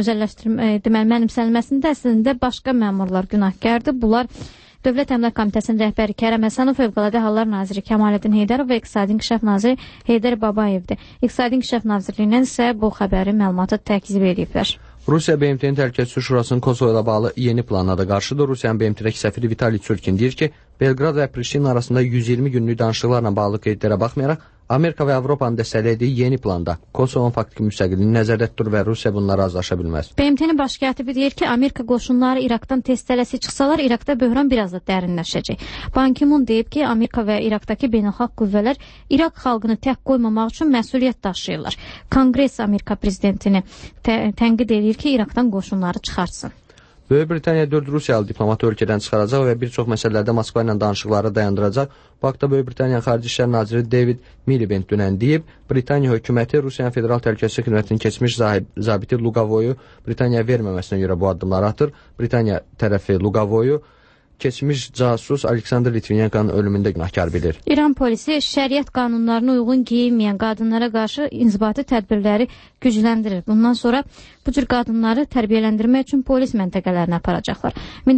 mənimsənilməsində əslində başqa məmurlar günahkardır. Bunlar Dövlət Əmlak Komitəsinin rəhbəri Kərəm Həsənov, Fövqəladə Hallar Naziri Kəmaləddin Heydərov və İqtisadi İnkişaf Naziri Heydər Babayevdir. İqtisadi İnkişaf Nazirliyindən isə bu xəbəri məlumatı təkzib ediblər. Rusiya BMT-nin Təhlükəsizlik Şurasının Kosovo ilə bağlı yeni planına da qarşıdır. Rusiyanın BMT-dəki səfiri Vitali Çurkin deyir ki, Belqrad və Priştinin arasında 120 günlük danışıqlarla bağlı qeydlərə baxmayaraq, Amerika və Avropanın dəstəklədiyi yeni planda Kosovonun faktiki müstəqilliyini nəzərdə tutur və Rusiya bunlara razılaşa bilməz. BMT-nin baş katibi deyir ki, Amerika qoşunları İraqdan tez-tələsi çıxsalar, İraqda böhran biraz da dərinləşəcək. Ban Ki-mun deyib ki, Amerika və İraqdakı beynəlxalq qüvvələr İraq xalqını tək qoymamaq üçün məsuliyyət daşıyırlar. Konqres Amerika prezidentini tənqid edir ki, İraqdan qoşunları çıxartsın. Böyük Britaniya 4 Rusiyalı diplomatı ölkədən çıxaracaq və bir çox məsələlərdə Moskva ilə danışıqları dayandıracaq. Bu haqda Böyük Britaniya Xarici İşlər Naziri David Miliband dünən deyib, Britaniya hökuməti Rusiyanın Federal Təhlükəsizlik Xidmətinin keçmiş zabiti Luqavoyu Britaniyaya verməməsinə görə bu addımları atır. Britaniya tərəfi Luqavoyu keçmiş casus Aleksandr Litvinenkonun ölümündə günahkar bilir. İran polisi şəriət qanunlarına uyğun geyinməyən qadınlara qarşı inzibati tədbirləri gücləndirir. Bundan sonra bu cür qadınları tərbiyələndirmək üçün polis məntəqələrinə aparacaqlar.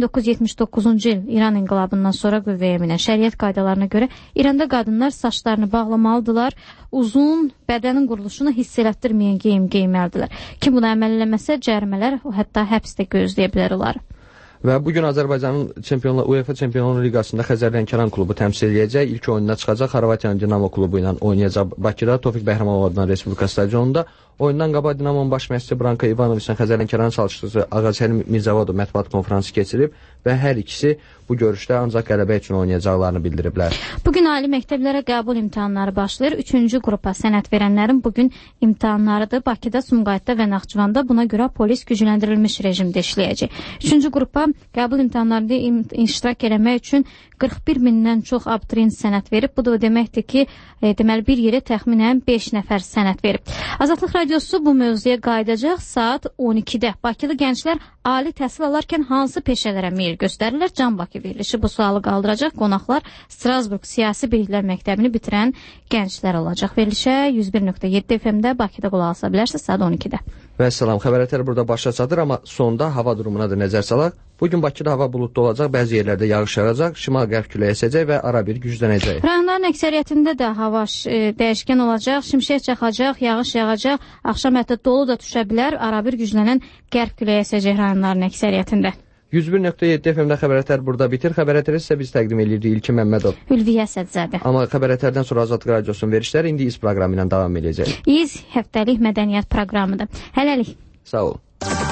1979-cu il İran inqilabından sonra qüvvəyə minən şəriət qaydalarına görə İranda qadınlar saçlarını bağlamalıdırlar, uzun bədənin quruluşunu hiss elətdirməyən geyim geyməlidirlər. Kim bunu əməl eləməsə cərimələr, hətta həbsdə gözləyə bilər olar. Və bugün Azərbaycanın UEFA Çempionlar Liqasında Xəzər Lənkəran klubu təmsil edəcək. İlk oyununa çıxacaq Xorvatiyanın Dinamo klubu ilə oynayacaq Bakıda, Tofiq Bəhramovadan Respublika stadionunda. Oyundan qabaq Dinamonun baş məşqçisi Branko Ivanoviçlə Xəzər Lənkəranın çalışdığı Ağasəlim Mirzavodov mətbuat konfransı keçirib və hər ikisi bu görüşdə ancaq qələbə üçün oynayacaqlarını bildiriblər. Bugün ali məktəblərə qəbul imtahanları başlayır. 3-cü qrupa sənəd verənlərin bugün imtahanlarıdır. Bakıda, Sumqayıtda və Naxçıvanda, buna görə polis gücləndirilmiş rejimdə işləyəcək. 3-cü qrupa qəbul imtahanlarında iştirak eləmək üçün 41 mindən çox abituriyent sənəd verib. Bu da o deməkdir ki, deməli bir yerə təxminən 5 nəfər sənəd verib. Azadlıq Radiosu bu mövzuya qayıdacaq saat 12-də. Bakılı gənclər ali təhsil alarkən hansı peşələrə meyil göstərirlər? Can Bakı verilişi bu sualı qaldıracaq. Qonaqlar Strasburg Siyasi Biliklər Məktəbini bitirən gənclər olacaq. Verilişə 101.7 FM-də Bakıda qulaq asa bilərsiniz saat 12-də. Və salam, xəbərətər burada başa çatır, amma sonda hava durumuna da nəzər salaq. Bugün Bakıda hava buludlu olacaq, bəzi yerlərdə yağış yağacaq, şimal-qərb küləyi əsəcək və arabir güclənəcək. Rayonların əksəriyyətində də hava dəyişkən olacaq, şimşək çaxacaq, yağış yağacaq, axşam hətta dolu da düşə bilər, arabir güclənən qərb küləyi əsəcək rayonların əksəriyyətində. 101.7 FM-də xəbərətər burada bitir. Xəbərətəri sizə biz təqdim edirik İlkin Məmmədov. Ülviyə Sədzadə. Amma xəbərətərdən sonra Azadlıq Radiosunun verişləri indi İz proqramı ilə davam edəcək. İz həftəlik mədəniyyət proqramıdır. Hələlik. Sağ ol.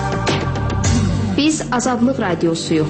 Biz Azadlıq Radiosuyuq.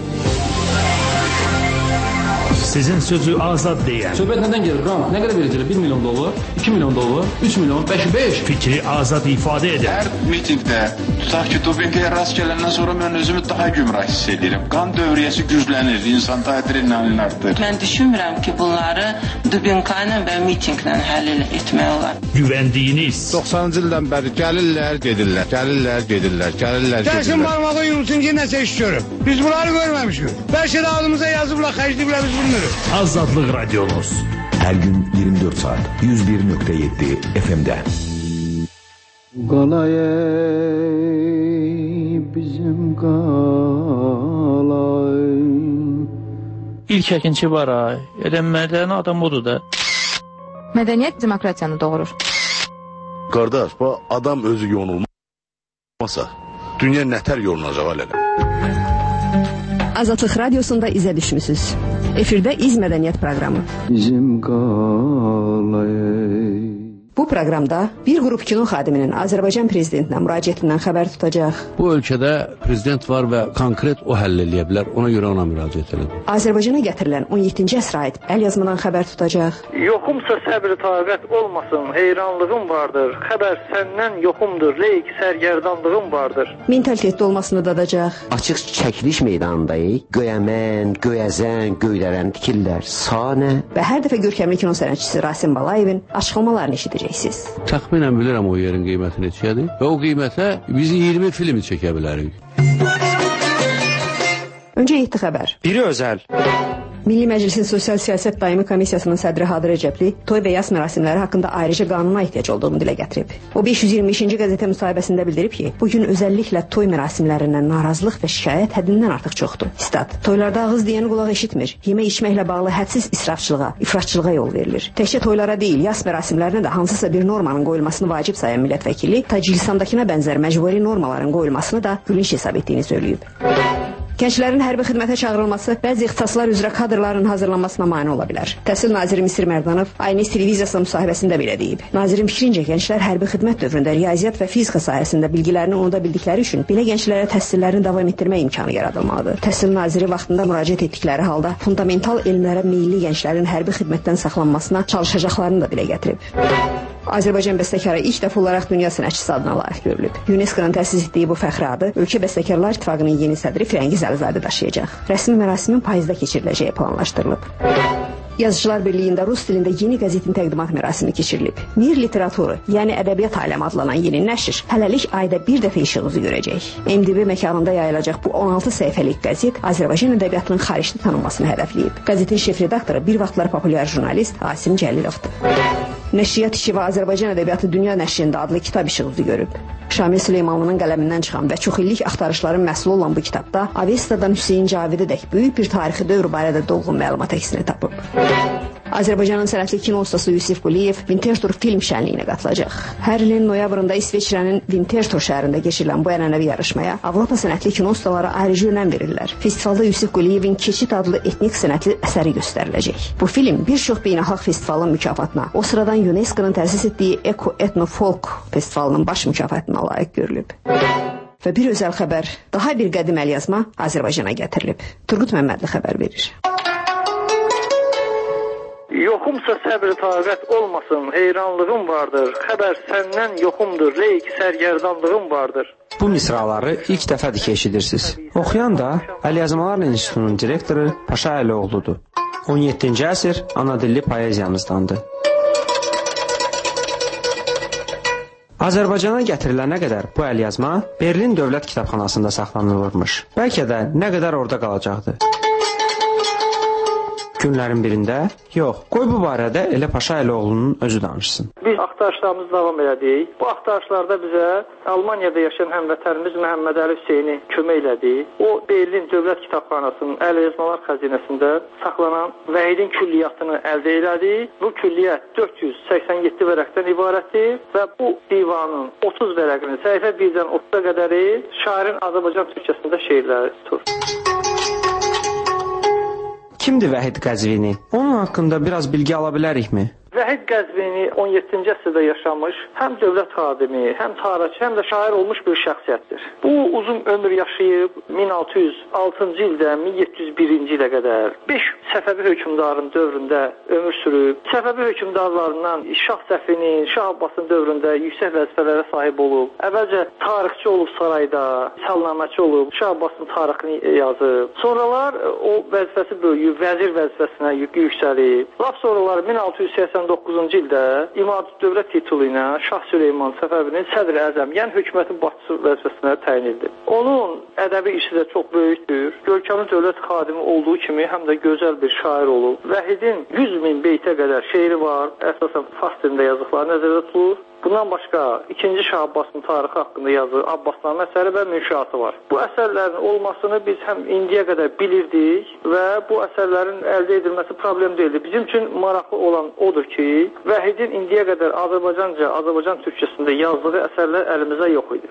Sizin sözü azad deyən. Söhbət nədən gelir? Ram, nə qədər verəcəklər? 1 milyon dollar, 2 milyon dollar, 3 milyon, 5. Fikri azad ifadə edir. Hər mitingdə, tutaq ki, dopinqə rast gələndən sonra mən özümü daha gümrah hiss edirəm. Qan dövriyyəsi güclənir, insanda adrenalin artır. Mən düşünmürəm ki, bunları dopinqə ilə və mitinqlə həll etmək olar. Güvəndiyiniz. 90-cı ildən bəri gəlirlər, gedirlər, gəlirlər, gedirlər, gəlirlər, gedirlər. Gəlsin barmağı yumsun ki, nəsə iş görüb. Biz bunları görməmişik. Bəlkə də adımıza yazıblar, xərcliblər biz bunu. Azadlıq Radiomuz. Her gün 24 saat 101.7 FM'de. Qalay bizim qalay. İlk əkinçi var ay. Mədəni adam odur da. Mədəniyyət demokratiyanı doğurur. Qardaş, bu adam özü yonulmasa, dünya nətər yolunacaq alələ? Azadlıq Radiosunda izə düşmüsünüz. Efirdə İz Mədəniyyət proqramı. Bizim qalay. Bu proqramda bir qrup kino xadiminin Azərbaycan prezidentinə müraciətindən xəbər tutacaq. Bu ölkədə prezident var və konkret o həll eləyə bilər. Ona görə ona müraciət elədim. Azərbaycana gətirilən 17-ci əsrə aid əlyazmadan xəbər tutacaq. Yoxumsa səbr taqət olmasın, heyranlığım vardır. Xəbər səndən yoxumdur, leyk sərgərdanlığım vardır. Mentalitetdə olmasını dadacaq. Açıq çəkiliş meydanındayıq. Göyəmən, göyəzən, göydərən tikirlər, sanə. Və hər dəfə görkəmli kino sənətçisi Rasim Balayevin açıqlamalarını eşidəcək. Təxminən bilirəm o yerin qiyməti neçədir və o qiymətə biz 20 film çəkə bilərik. Öncə 7 xəbər. Biri özəl. Milli Məclisin Sosial Siyasət Daimi Komissiyasının sədri Hadir Rəcəbli toy və yas mərasimləri haqqında ayrıca qanuna ehtiyac olduğunu dilə gətirib. O 523-ci qəzetə müsahibəsində bildirib ki, bugün özəlliklə toy mərasimlərindən narazılıq və şikayət həddindən artıq çoxdur. Stat: toylarda ağız deyəni qulaq eşitmir. Yemək içməklə bağlı hədsiz israfçılığa, ifratçılığa yol verilir. Təkcə toylara deyil, yas mərasimlərinə də hansısa bir normanın qoyulmasını vacib sayan millət vəkili Tacikistandakına bənzər məcburi normaların qoyulmasını da gülünç hesab etdiyini söyləyib. Gənclərin hərbi xidmətə çağırılması bəzi ixtisaslar üzrə kadrların hazırlanmasına mane ola bilər. Təhsil naziri Misir Mərdanov Aynes televiziyasının müsahibəsində belə deyib. Nazirin fikrincə gənclər hərbi xidmət dövründə riyaziyyat və fizika sahəsində bilgilərini unuda bildikləri üçün belə gənclərə təhsillərini davam etdirmə imkanı yaradılmalıdır. Təhsil naziri vaxtında müraciət etdikləri halda fundamental elmlərə meyilli gənclərin hərbi xidmətdən saxlanmasına çalışacaqlarını da dilə gətirib. Azərbaycan bəstəkarı ilk dəfə olaraq dünya sənətçisi adına layiq görülüb. UNESCO-nun təsis etdiyi bu fəxri adı ölkə bəstəkarlar İttifaqının yeni sədri Firəngiz Əlizadə daşıyacaq. Rəsmi mərasimin payızda keçiriləcəyi planlaşdırılıb. Yazıcılar Birliyində rus dilində yeni qəzetin təqdimat mərasimi keçirilib. Mir literaturu, yəni ədəbiyyat aləmi adlanan yeni nəşr hələlik ayda bir dəfə işıq üzü görəcək. MDB məkanında yayılacaq bu 16 səhifəlik qəzet Azərbaycan ədəbiyyatının xaricdə tanınmasını hədəfləyib. Qəzetin şef redaktoru bir vaxtlar populyar jurnalist Asim Cəlilovdur. Nəşriyyat işi və Azərbaycan ədəbiyyatı dünya nəşrində adlı kitab işıq üzü görüb. Şamil Süleymanlının qələmindən çıxan və çoxillik axtarışların məhsulu olan bu kitabda Avestadan Hüseyin Cavidədək böyük bir tarixi dövr barədə dolğun məlumat əksini tapıb. Azərbaycanın sənətli kino ustası Yusif Quliyev Vintertur film şənliyinə qatılacaq. Hər ilin noyabrında İsveçrənin Vintertur şəhərində keçirilən bu ənənəvi yarışmaya Avropa sənətli kino ustaları ayrıca önəm verirlər. Festivalda Yusif Quliyevin Keçid adlı etnik sənətli əsəri göstəriləcək. Bu film bir çox beynəlxalq festivalın mükafatına, o sıradan UNESCO-nun təsis etdiyi Eko-Etno-Folk festivalının baş mükafatına layiq görülüb. Və bir özəl xəbər, daha bir qədim əlyazma Azərbaycana gətirilib. Turqut Məmmədli xəbər verir. Yoxumsa səbr taqət olmasın, heyranlığım vardır. Xəbər səndən yoxumdur, leyk sərgərdanlığım vardır. Bu misraları ilk dəfədir ki eşidirsiniz. Oxuyan da Əlyazmalar İnstitutunun direktoru Paşa Əlioğludur. 17-ci əsr anadilli poeziyamızdandır. Azərbaycana gətirilənə qədər bu əlyazma Berlin Dövlət Kitabxanasında saxlanılırmış. Bəlkə də nə qədər orada qalacaqdı. Günlərin birində, yox, qoy bu barədə elə Paşa Əlioğlunun özü danışsın. Biz axtarışlarımızı davam elədik. Bu axtarışlarda bizə Almaniyada yaşayan həmvətənimiz Məhəmməd Əli Hüseyni kömək elədi. O, Berlin Dövlət Kitabxanasının əlyazmalar xəzinəsində saxlanan vəhidin külliyyatını əldə elədi. Bu külliyyat 487 vərəqdən ibarətdir və bu divanın 30 vərəqinin səhifə 1-dən 30-a qədəri şairin Azərbaycan türkçəsində şeirləri tutur. Kimdir Vahid Qəzvini? Onun haqqında biraz bilgi ala bilərikmi? Vahid Qəzvini 17-ci əsrdə yaşamış, həm dövlət xadimi, həm tarixçi, həm də şair olmuş bir şəxsiyyətdir. Bu uzun ömür yaşayıb 1606-cı ildən 1701-ci ilə qədər 5 Səfəvi hökmdarın dövründə ömür sürüb. Səfəvi hökmdarlarından Şah Səfinin, Şah Abbasın dövründə yüksək vəzifələrə sahib olub. Əvvəlcə tarixçi olub sarayda, salnaməçi olub, Şah Abbasın tarixini yazıb. Sonralar o vəzifəsi böyüyüb, vəzir vəzifəsinə yüksəlib. Lap sonralar 1689-cu ildə İmad Dövlət titulu ilə Şah Süleyman Səfəvinin Sədr-i-Əzəm, yəni hökumətin başçısı vəzifəsinə təyin edildi. Onun ədəbi işi də çox böyükdür. Görkəmli dövlət xadimi olduğu kimi həm də gözəl bir şair olub. Vahidin 100.000 beytə qədər şeiri var, əsasən fars dilində yazdıqları nəzərdə tutulur. Bundan başqa 2-ci Şah Abbasın tarixi haqqında yazdığı Abbasnamə əsəri və münşiatı var. Bu əsərlərin olmasını biz həm indiyə qədər bilirdik və bu əsərlərin əldə edilməsi problem deyildi. Bizim üçün maraqlı olan odur ki, Vahidin indiyə qədər Azərbaycanca, Azərbaycan türkçəsində yazdığı əsərlər əlimizdə yox idi.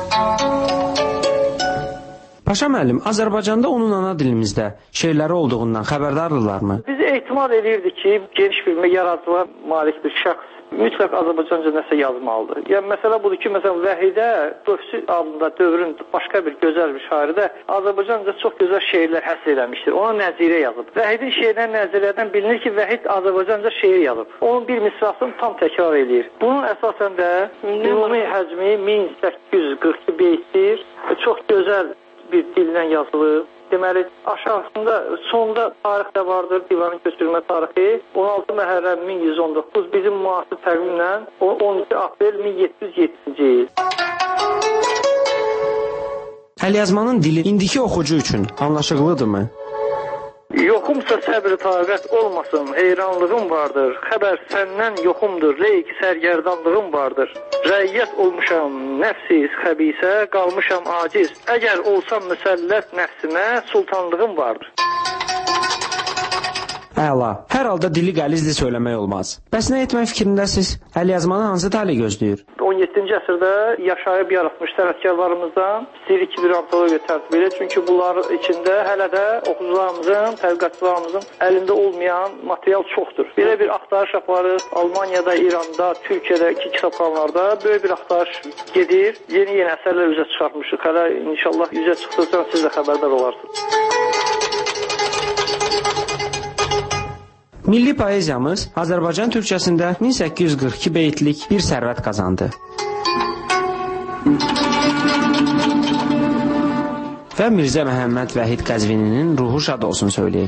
Paşa müəllim, Azərbaycanda onun ana dilimizdə şeirləri olduğundan xəbərdardırlarmı? Biz ehtimal edirdik ki, geniş bir yaradıcılığa malik bir şəxs mütləq Azərbaycanca nəsə yazmalıdır. Yəni, məsələ budur ki, məsələn, Vəhidə Dövsü adında dövrün başqa bir gözəl bir şairidə Azərbaycanca çox gözəl şeirlər həsr eləmişdir. Ona nəzirə yazıb. Vəhidin şeirdən nəzirədən bilinir ki, Vəhid Azərbaycanca şeir yazıb. Onun bir misrasını tam təkrar edir. Bunun əsasən də ümumi həcmi 1842 beytdir. Çox gözəl bir dillə yazılıb. Deməli, aşağısında, sonda tarix də vardır, divanın köçürülmə tarixi. 16 Məhərrəm 1119, bizim müasir təqvimlə 12 aprel 1707-ci il. Əlyazmanın dili indiki oxucu üçün anlaşıqlıdırmı? Yoxumsa səbr-i taqət olmasın, heyranlığım vardır. Xəbər səndən yoxumdur, leyk sərgərdanlığım vardır. Rəiyyət olmuşam, nəfsiz xəbisə, qalmışam aciz. Əgər olsam müsəllət nəfsimə, sultanlığım vardır. Əla. Hər halda dili qəlizli söyləmək olmaz. Bəs nə etmək fikrindəsiz? Əlyazmanı hansı tali gözləyir? 17-ci əsrdə yaşayıb yaratmış sənətkarlarımızdan istəyirik ki, bir antologiya tərtib edir. Çünki bunlar içində hələ də oxucularımızın, tədqiqatçılarımızın əlində olmayan material çoxdur. Belə bir axtarış aparır. Almaniyada, İranda, Türkiyədəki kitabxanalarda böyük bir axtarış gedir. Yeni əsərlər üzə çıxartmışıq. Hələ inşallah üzə çıxdırsan siz də xəbərdar olarsınız. Milli poeziyamız Azərbaycan türkçəsində 1842 beytlik bir sərvət qazandı. Və Mirzə Məhəmməd Vahid Qəzvininin ruhu şad olsun söyləyək.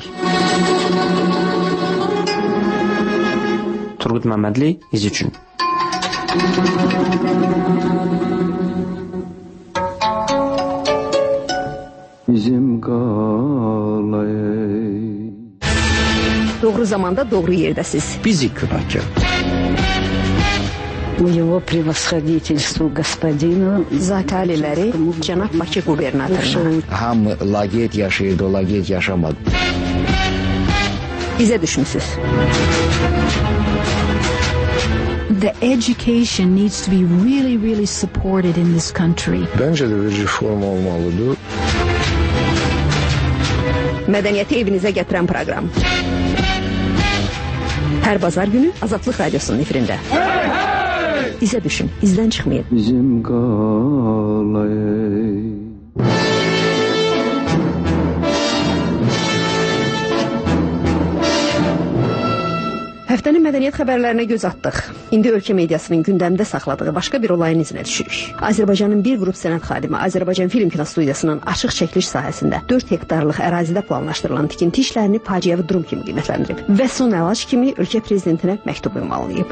Turqut Məmmədli, İz üçün. Bizim qalayı Doğru zamanda doğru yerdəsiz. Bizi kıvacı. Его превосходительству господину Zati-aliləri cənab Bakı qubernatoruna. Hamı laqeyd yaşayırdı, o laqeyd yaşamadı. İzə düşmüsünüz. The education needs to be really, really supported in this country. Bence de bir reform olmalıdır. Mədəniyyəti evinizə gətirən proqram. Hər bazar günü Azadlıq Radiosunun efirində. İzə düşün, izdən çıxmayın. Bizim qalayı Həftənin mədəniyyət xəbərlərinə göz atdıq. İndi ölkə mediasının gündəmdə saxladığı başqa bir olayın izinə düşürük. Azərbaycanın bir qrup sənət xadimi Azərbaycan Film Kinostudiyasının açıq çəkiliş sahəsində 4 hektarlıq ərazidə planlaşdırılan tikinti işlərini faciəvi durum kimi qiymətləndirib və son əlac kimi ölkə prezidentinə məktub ünvanlayıb.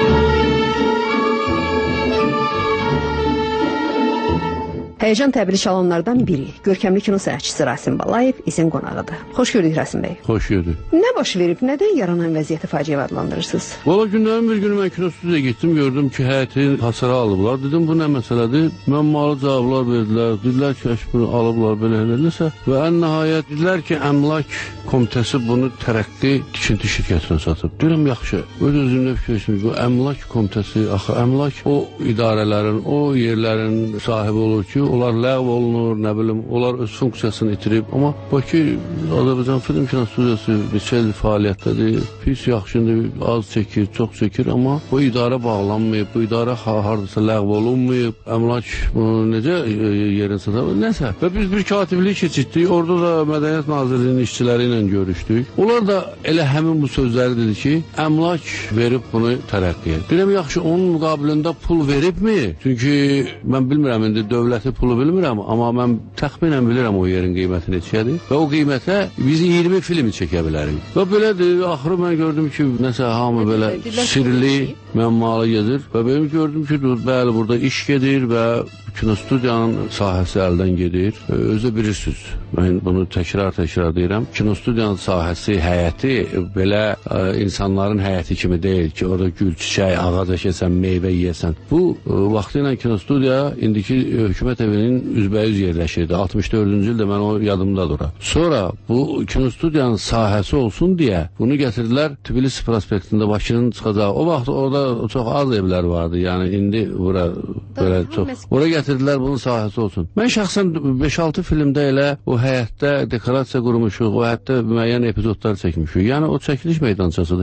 Həyəcan təbili çalanlardan biri, görkəmli kino sənətçisi Rasim Balayev izin qonağıdır. Xoş gördük Rasim bəy. Xoş gördük. Nə baş verib, nədən yaranan vəziyyəti faciə adlandırırsınız? Valla günlərin bir günü mən kino studiyaya getdim, gördüm ki, həyəti hasara alıblar. Dedim, bu nə məsələdir? Məmmalı cavablar verdilər, dedilər ki, bunu alıblar, belə elədirsə. Və ən nəhayət dedilər ki, Əmlak Komitəsi bunu Tərəqqi tikinti şirkətinə satıb. Deyirəm, yaxşı, öz-özümdə fikirləşdim, bu Əmlak Komitəsi, axı, Əmlak o idarələrin, o yerlərin sahibi olur ki, onlar ləğv olunur, nə bilim, onlar öz funksiyasını itirib. Amma Bakı Azərbaycan Film Kinostudiyası neçə il fəaliyyətdədir, pis yaxşıdır, az çəkir, çox çəkir, amma bu idarə bağlanmayıb, bu idarə hardasa ləğv olunmayıb, əmlak bunu necə yerin satar, nəsə. Və biz bir katiblik keçirdik, orada da Mədəniyyət Nazirliyinin işçiləri ilə görüşdük. Onlar da elə həmin bu sözləri dedi ki, əmlak verib bunu tərəqqi edir. Deyirəm, yaxşı, onun müqabilində pul veribmi? Çünki mən bilmirəm, indi dövləti pulu bilmirəm, amma mən təxminən bilirəm o yerin qiyməti neçədir və o qiymətə biz 20 film çəkə bilərik. Və belədir, axırı mən gördüm ki, nəsə hamı belə sirli məmmalı gedir və benim gördüm ki, bəli, burada iş gedir və kinostudiyanın sahəsi əldən gedir. Özü bilirsiniz, mən bunu təkrar deyirəm. Kinostudiyanın sahəsi, həyəti belə insanların həyəti kimi deyil ki, orada gül, çiçək, ağac əkəsən, meyvə yeyəsən. Bu, vaxtı ilə kinostudiya indiki hökumət evinin üzbəyüz yerləşirdi. 64-cü ildə mən o yadımdadır. Sonra bu kinostudiyanın sahəsi olsun deyə bunu gətirdilər Tbilisi prospektində Bakının çıxacağı. O vaxt orada çox az evlər vardı. Yəni indi bura belə çox. Oraya gətirdilər bunun sahəsi olsun. Mən şəxsən 5-6 filmdə elə o həyətdə dekorasiya qurmuşuq, o həyətdə müəyyən epizodlar çəkmişik. Yəni o çəkiliş meydançasıdır.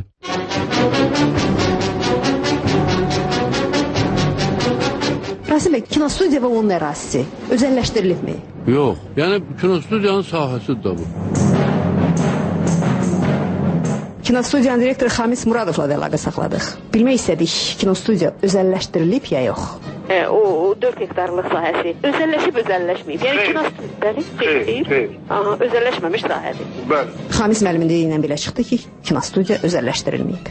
Rasim bəy, kinostudiya və onun ərazisi özəlləşdirilibmi? Yox, yəni kinostudiyanın sahəsidir da bu. Kinostudiyanın direktoru Xamis Muradovla da əlaqə saxladıq. Bilmək istədik, kinostudiya özəlləşdirilib ya yox? O 4 hektarlıq sahəsi özəlləşib, özəlləşməyib. Yəni kinostudiya özəlləşməmiş sahədir. Bəli. Xamis müəllimin dediyindən belə çıxdı ki, kinostudiya özəlləşdirilməyib.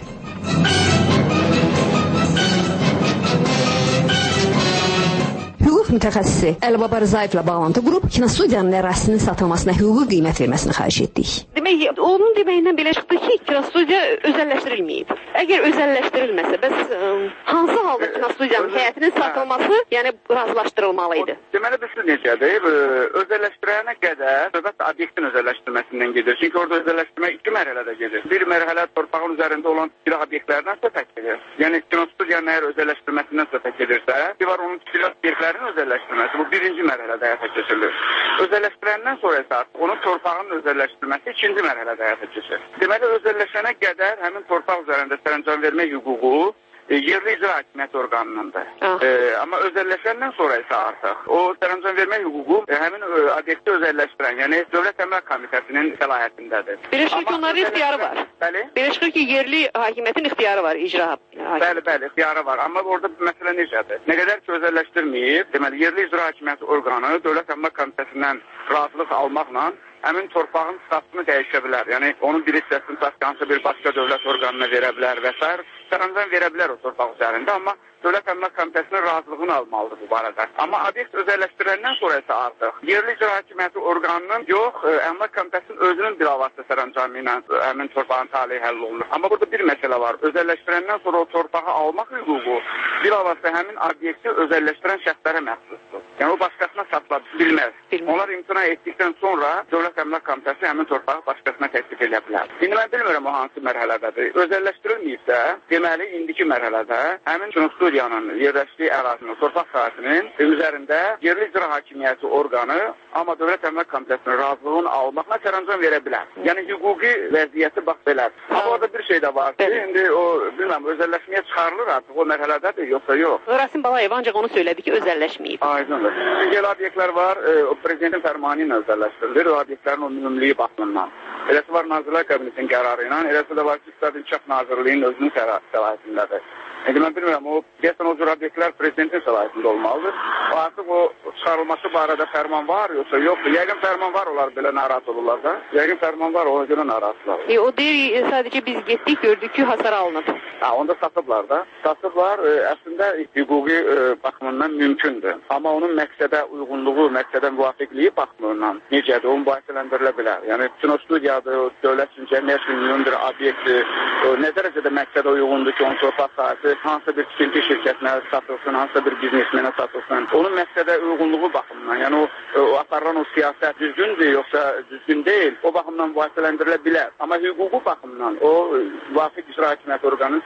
Hüquq mütəxəssisi Əlibaba Rızayevlə bağlantı qurub kinostudiyanın ərazisinin satılmasına hüquqi qiymət verməsini xahiş etdik. Demək, onun deməyindən belə çıxdı ki, kinostudiya özəlləşdirilməyib. Əgər özəlləşdirilməsə, bəs hansı halda kinostudiyanın həyətinin satılması, yəni razılaşdırılmalıydı? Deməli, biz necədir? Özəlləşdirənə qədər söhbət obyektin özəlləşdirməsindən gedir. Çünki orada özəlləşdirmə 2 mərhələdə gedir. Bir mərhələ torpağın üzərində olan bir obyektlərdən söhbət gedir. Yəni kinostudiyanın əgər özəlləşdirməsindən söhbət gedirsə, bir var onun obyektlərin özəlləşdirməsi, bu birinci mərhələdə həyata keçirilir. Özəlləşdirəndən sonra isə onun torpağın özəlləşdirməsi ikinci mərhələdə həyata keçirilir. Deməli, özəlləşənə qədər həmin torpaq üzərində sərəncam vermə hüququ yerli icra hakimiyyəti orqanındadır. Amma özəlləşəndən sonra isə artıq o sərəncam vermə hüququ həmin obyekti özəlləşdirən, yəni Dövlət Əmlak Komitəsinin səlahiyyətindədir. Belə çıxır ki, onların ixtiyarı var. Bəli? Belə çıxır ki, yerli hakimiyyətin ixtiyarı var, icra hakimiyyəti. Bəli, ixtiyarı var. Amma orada bir məsələ necədir? Nə qədər ki, özəlləşdirməyib, deməli, yerli icra hakimiyyəti orqanı Dövlət Əmlak Komitəsindən razılıq almaqla həmin torpağın statusunu dəyişə bilər. Yəni, onun bir hissəsini hansısa bir başqa dövlət orqanına verə bilər və s. Sərəncam verə bilər o torpaq üzərində, amma Dövlət Əmlak Komitəsinin razılığını almalıdır bu barədə. Amma obyekt özəlləşdirəndən sonra isə artıq yerli icra hakimiyyəti orqanının yox, Əmlak Komitəsinin özünün bilavasitə sərəncamı ilə həmin torpağın taleyi həll olunur. Amma burada bir məsələ var. Özəlləşdirəndən sonra o torpağı almaq hüququ bilavasitə həmin obyekti özəlləşdirən şəxslərə məxsusdur. Yəni o başqasına satıla bilməz. Onlar imtina etdikdən sonra Dövlət Əmlak Komitəsi həmin torpağı başqasına təklif edə bilər. İndi mən bilmirəm o hansı mərhələdədir. Özəlləşdirilməyibsə, deməli indiki mərhələdə həmin kinostudiyanın yerləşdiyi ərazinin, torpaq sahəsinin üzərində yerli icra hakimiyyəti orqanı, amma Dövlət Əmlak Komitəsinin razılığını almaqla sərəncam verə bilər. Yəni hüquqi vəziyyəti bax belədir. Amma orada bir şey də var ki, indi o bilməm özəlləşməyə çıxarılır artıq o mərhələdədir yoxsa yox. Rasim Balayev ancaq onu söylədi ki, özəlləşməyib. Aydındır. Çünki elə obyektlər var, o prezidentin fərmanı ilə özəlləşdirilir, o obyektlərin o mühümlüyü baxımından. Eləsi var Nazirlər Kabinetinin qərarı ilə, eləsi də var ki, İqtisadi İnkişaf Nazirliyinin özünün səlahiyyətindədir. Mən bilmirəm, o deyəsən o cür obyektlər prezidentin səlahiyyətində olmalıdır. O artıq o çıxarılması barədə fərman var, yoxsa yoxdur. Yəqin fərman var, onlar belə narahat olurlar da. Yəqin fərman var, ona görə narahatlar. O deyir, sadəcə biz getdik, gördük ki, hasar alınıb. Onda satıblar da. Satıblar, əslində hüquqi baxımından mümkündür. Amma onun məqsədə uyğunluğu, məqsədə müvafiqliyi baxımından necədir, o mübahisələndirilə bilər. Yəni, kinostudiyadır, dövlət üçün cəmiyyət ünlüyün bir obyekti, nə dərəcədə məqsədə uyğundur ki, onun torpaq sahəsi hansısa bir tikinti şirkətinə satılsın, hansısa bir biznesmenə satılsın. Onun məqsədə uyğunluğu baxımından, yəni o aparılan o siyasət düzgündür, yoxsa düzgün deyil, o baxımdan mübahisələndirilə bilər. Amma hüquqi baxımdan o müvafiq icra hakimiyyəti orqanının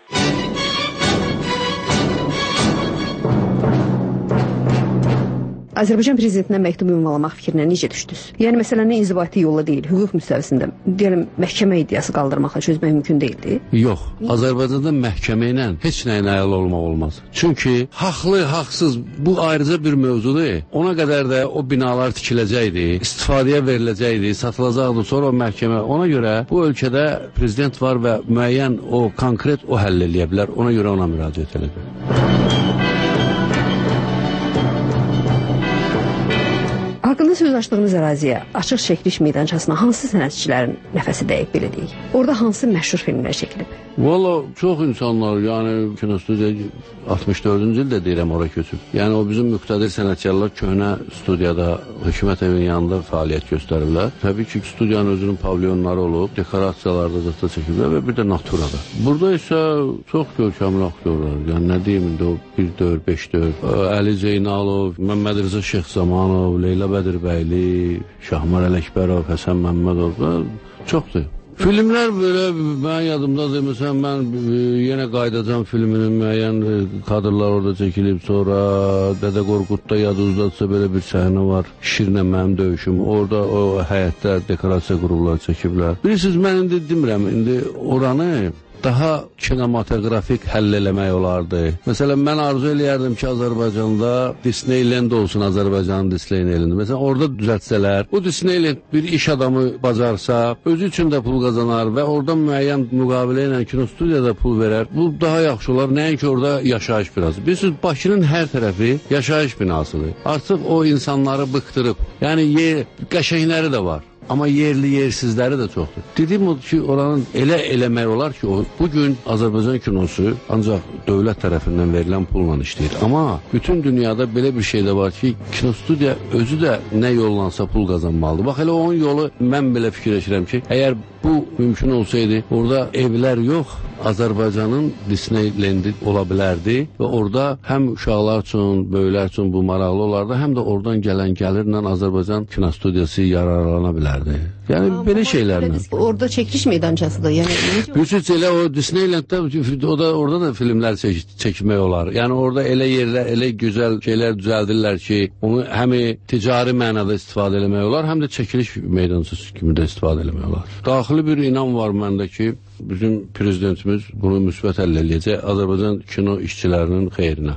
səlahiyyətindədir. Azərbaycan prezidentinə məktub ünvanlamaq fikrinə necə düşdünüz? Yəni məsələnin inzibati yolla deyil, hüquq müstəvisində deyəlim məhkəmə iddiası qaldırmaqla çözmək mümkün deyildi. Yox, Azərbaycanda məhkəmə ilə heç nəyin əyalı olmaq olmaz. Çünki haqlı, haqsız bu ayrıca bir mövzudur. Ona qədər də o binalar tikiləcəkdi, istifadəyə veriləcəkdi, satılacaqdı, sonra o məhkəmə. Ona görə bu ölkədə prezident var və müəyyən o konkret o həll eləyə bilər. Ona görə ona müraciət elədi. Haqqında söz açdığınız əraziyə, açıq çəkiliş meydançasına hansı sənətçilərin nəfəsi dəyib belə deyək? Orada hansı məşhur filmlər çəkilib? Valla çox insanlar, yəni kinostudiya 64-cü ildə deyirəm ora köçüb. Yəni o bizim müqtədir sənətkarlar köhnə studiyada, hökumət evinin yanında fəaliyyət göstəriblər. Təbii ki, studiyanın özünün pavilyonları olub, dekorasiyalarda da çəkiblər və bir də naturada. Burada isə çox görkəmli aktyorlar, yəni nə deyim indi o 1-4, 5-4, Əli Zeynalov, Məmməd Rıza Şeyxzamanov, Leyla Bədirbəyli, Şahmar Ələkbərov, Həsən Məmmədov, çoxdur. Filmlər belə, mən yadımdadır, məsələn, mən yenə Qayıdacam filminin müəyyən kadrlar orada çəkilib, sonra Dədə Qorqudda yadınızdadırsa belə bir səhnə var, Şirlə mənim döyüşüm, orada o həyətdə dekorasiya qurublar çəkiblər. Bilirsiniz, mən indi demirəm, indi oranı daha kinematografik həll eləmək olardı. Məsələn, mən arzu eləyərdim ki, Azərbaycanda Disneyland olsun, Azərbaycanın Disneyland. Məsələn, orada düzəltsələr, bu Disneyland bir iş adamı bacarsa, özü üçün də pul qazanar və orada müəyyən müqavilə ilə kinostudiyada pul verər. Bu daha yaxşı olar, nəinki orada yaşayış binası. Bilirsiniz, Bakının hər tərəfi yaşayış binasıdır. Artıq o insanları bıxdırıb. Yəni, qəşəngləri də var. Amma yerli, yersizləri də çoxdur. Dediyim odur ki, oranın elə eləmək olar ki, bugün Azərbaycan kinosu ancaq dövlət tərəfindən verilən pulla işləyir. Amma bütün dünyada belə bir şey də var ki, kinostudiya özü də nə yollansa pul qazanmalıdır. Bax, elə onun yolu mən belə fikirləşirəm ki, əgər bu mümkün olsaydı, orada evlər yox, Azərbaycanın Disneyland ola bilərdi və orada həm uşaqlar üçün, böyüklər üçün bu maraqlı olardı, həm də oradan gələn gəlirlə Azərbaycan kinostudiyası yararlana bilərdi. Yəni, belə şeylərlə. Orada çəkiliş meydançasıdır. Yəni, bilirsiniz, elə o Disneylanddə orada da filmlər çəkmək olar. Yəni, orada elə yerlər, elə gözəl şeylər düzəldirlər ki, onu həm ticari mənada istifadə eləmək olar, həm də çəkiliş meydançası kimi də istifadə eləmək olar. Daxili bir inam var məndə ki, bizim prezidentimiz bunu müsbət həll eləyəcək Azərbaycan kino işçilərinin xeyrinə.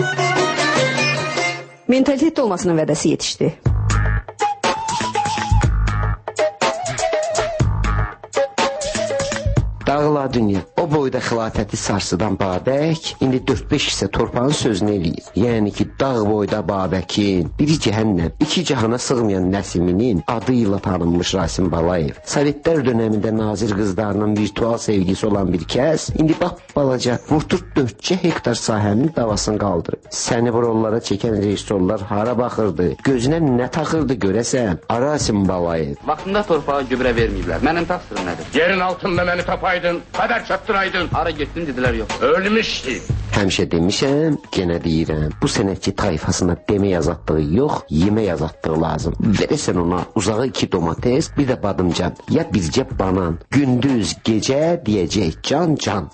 Mentalitet olmasının vədəsi yetişdi. Dağla dünya. O boyda xilafəti sarsıdan Babək indi 4-5 hissə torpağın sözünü eləyir. Yəni ki, dağ boyda Babəkin, biri cəhənnəm, iki cahana sığmayan Nəsiminin adı ilə tanınmış Rasim Balayev. Sovetlər dönəmində nazir qızlarının virtual sevgisi olan bir kəs, indi balaca, vurturt 4 hektar sahənin davasını qaldırıb. Səni bu rollara çəkən rejissorlar hara baxırdı? Gözünə nə taxırdı görəsən? Rasim Balayev. Vaxtında torpağa gübrə verməyiblər. Mənim təqsirim nədir? Yerin altında məni tapaydın, xəbər çatdıraydın. Hara getdin dedilər yox. Ölmüşdü. Həmişə demişəm, genə deyirəm. Bu sənətçi tayfasına demək azadlığı yox, yemək azadlığı lazım. Verəsən ona uzağı 2 domates, bir də badımcan, ya bircə banan. Gündüz, gecə deyəcək can.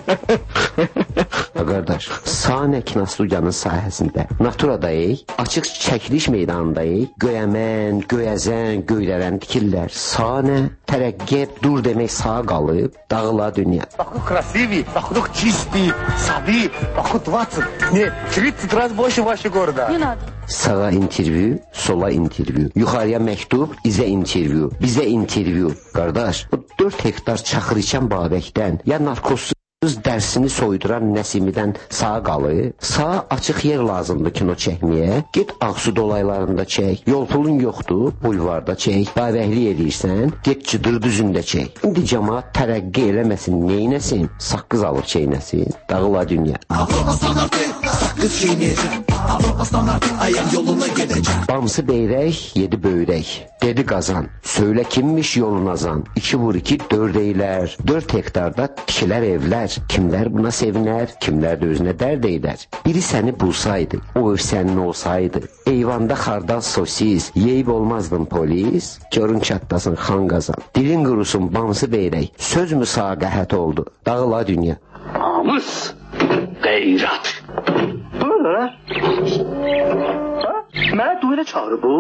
Qardaş, Sahə kinostudiyanın sahəsində Naturadayıq, açıq çəkiliş meydanındayıq. Göyəmən, göyəzən, göydərən tikirlər. Sahə, tərəqqəb, dur demək sağa qalıb, dağıla dünya. Вокруг красивый, вокруг чистый, сады, вокруг 20, нет, 30 раз больше вашего города. Не надо. Sağa intervyu, sola intervyu, yuxarıya məktub, izə intervyu, bizə intervyu. Qardaş, bu 4 hektar çaxır içən Babəkdən, ya narkozsuz dərsini soyduran Nəsimidən sağa qalır, sağa açıq yer lazımdır kino çəkməyə, get Ağsu dolaylarında çək, yol pulun yoxdur, bulvarda çək, Babəkli edirsən, get Cıdır düzündə çək. İndi cəmaat tərəqqi eləməsin, neynəsin, saqqız alıb çeynəsin, dağıla dünya. Avropa standartı, saqqız çeynəyəcəm, Avropa standartı, ayaq yoluna gedəcəm. Bamsı beyrək, 7 böyrək, dedi qazan, söylə kimmiş yolun azan, 2 vur 2, 4 eylər, 4 hektarda tikilər evlər. Kimlər buna sevinər, kimlər də özünə dərd eylər. Biri səni bulsaydı, o ev sənin olsaydı, eyvanda xardal sosis, yeyib olmazdın polis, görün çatdasın xan qazan. Dilin qurusun bamsı beyrək, söz mü sağ qəhət oldu, dağıla dünya. Namus, qeyrat. Burada. Mənə duelə çağırır bu.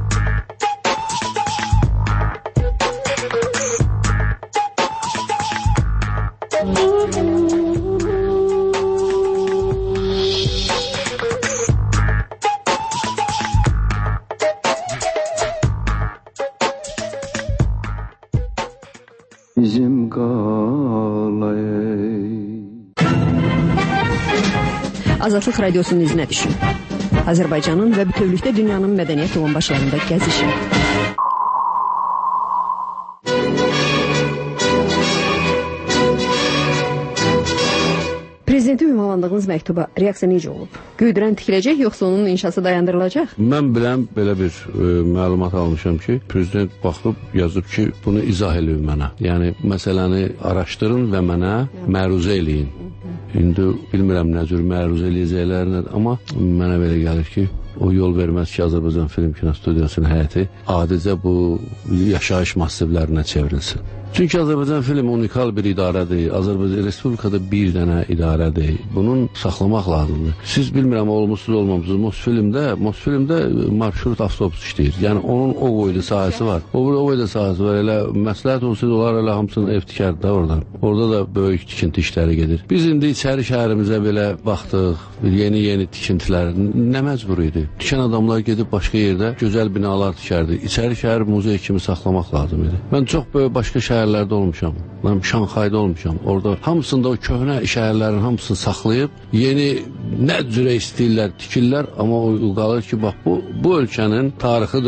Bizim qalayı. Azadlıq Radiosunun izinə düşün. Azərbaycanın və bütövlükdə dünyanın mədəniyyət yolunbaşlarında gəzişin. Prezidenti ünvanlandığınız məktuba reaksiya necə olub? Göydürən tikiləcək, yoxsa onun inşası dayandırılacaq? Mən biləm, belə bir məlumat almışam ki, prezident baxıb, yazıb ki, bunu izah edin mənə. Yəni, məsələni araşdırın və mənə məruzə eləyin. İndi bilmirəm nə cür məruzə eləyəcəklər, amma mənə belə gəlir ki, o yol verməz ki, Azərbaycan Film Kinostudiyasının həyəti adicə bu yaşayış massivlərinə çevrilsin. Çünki Azərbaycan Film unikal bir idarədir. Azərbaycan Respublikada bir dənə idarədir. Bunun saxlamaq lazımdır. Siz bilmirəm, olmuşsuz, olmamışsınız. Mosfilmdə marşrut avtobus işləyir. Yəni, onun o boyda sahəsi var. O boyda sahəsi var. Elə məsləhət olsaydı, onlar elə hamısını ev tikərdi də oradan. Orada da böyük tikinti işləri gedir. Biz indi içəri şəhərimizə belə baxdıq. Yeni tikintilər. Nə məcbur idi? Tikən adamlar gedib başqa yerdə gözəl binalar tikərdi. İçəri şəhər muzey kimi saxlamaq lazım idi. Mən çox böyük başqa şəhərlərdə olmuşam. Mən Şanxayda olmuşam. Orada hamısında o köhnə şəhərlərin hamısını saxlayıb, yeni nə cürə istəyirlər, tikirlər, amma o qalır ki, bax, bu ölkənin tarixidir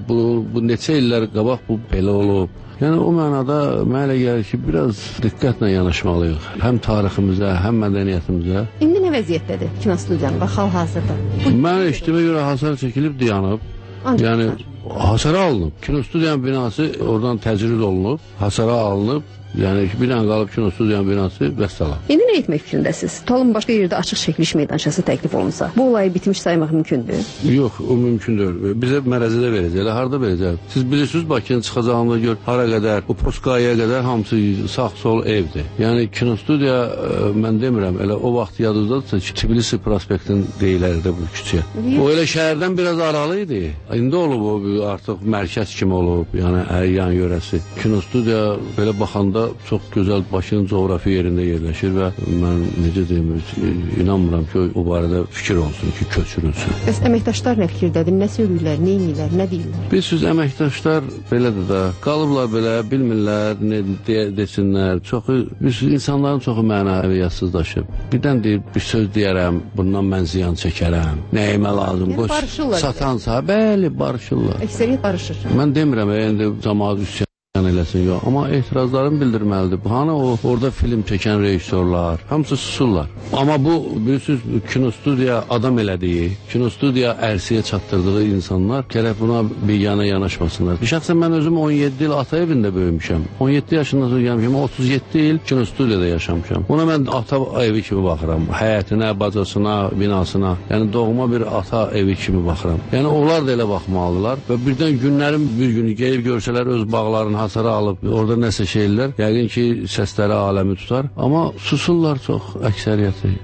bu neçə illər qabaq bu belə olub. Yəni, o mənada mənə gəlir ki, biraz diqqətlə yanaşmalıyıq. Həm tariximizə, həm mədəniyyətimizə. İndi nə vəziyyətdədir kinostudiyanın və hal-hazırda? Mən eşitdiyimə görə hasar çəkilib, dayanıb. Yəni, hasara alınıb. Kinostudiyanın binası oradan təcrid olunub, hasara alınıb. Yəni, bir dənə qalıb kinostudiyanın binası vəssalam. İndi nə etmək fikrindəsiniz? Tutalım, başqa yerdə açıq çəkiliş meydançası təklif olunsa, bu olayı bitmiş saymaq mümkündür? Yox, o mümkün deyil. Bizə mərəzədə verəcək, harada verəcək? Siz bilirsiniz, Bakının çıxacağında gör, hara qədər, o Poskaya qədər hamısı sağ-sol evdir. Yəni, kinostudiya, mən demirəm, elə o vaxt yadınızdadırsa ki, Tbilisi prospektin deyilərdə bu küçəyə. O elə şəhərdən biraz aralı idi. İndi olub o, artıq mərkəz kimi olub, yəni yan yörəsi. Kinostudiya belə baxanda çox gözəl Bakının coğrafi yerində yerləşir və mən necə deyim, inanmıram ki, o barədə fikir olsun ki, köçürülsün. Bəs əməkdaşlar nə fikirdədir, nə söylürlər, nə inirlər, nə deyirlər? Bilirsiniz, əməkdaşlar belədir də, qalıblar belə, bilmirlər, nə desinlər, insanların çoxu mənəviyyətsizlaşıb. Birdən deyir, bir söz deyərəm, bundan mən ziyan çəkərəm, nəyimə lazım, satansa, bəli, barışırlar. Əksəriyyət barışır. Mən demirəm, indi cəmaat üsyan eləsin, yox. Amma etirazlarını bildirməlidir. Hani orada film çəkən rejissorlar, hamısı susurlar. Amma bu, bilirsiniz, kinostudiya adam elədiyi, kinostudiya ərsiyə çatdırdığı insanlar gərək buna biganə yanaşmasınlar. Şəxsən mən özüm 17 il ata evində böyümüşəm. 17 yaşından sonra gəlmişəm, 37 il kinostudiyada yaşamışam. Buna mən ata evi kimi baxıram. Həyətinə, bacasına, binasına. Yəni doğma bir ata evi kimi baxıram. Yəni onlar da elə baxmalıdırlar və birdən günlərin bir günü gəlib görsələr öz bağlarını hasara alıb, orada nəsə şeylər, yəqin ki, səsləri aləmi tutar. Amma susurlar çox, əksəriyyəti.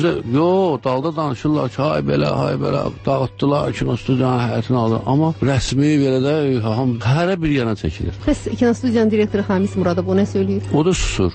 Dalda danışırlar ki, hay belə, dağıtdılar, kinostudiyanın həyətini alır. Amma rəsmi belə də hərə bir yana çəkilir. Bəs kinostudiyanın direktoru Xamis Muradov o nə söyləyir? O da susur.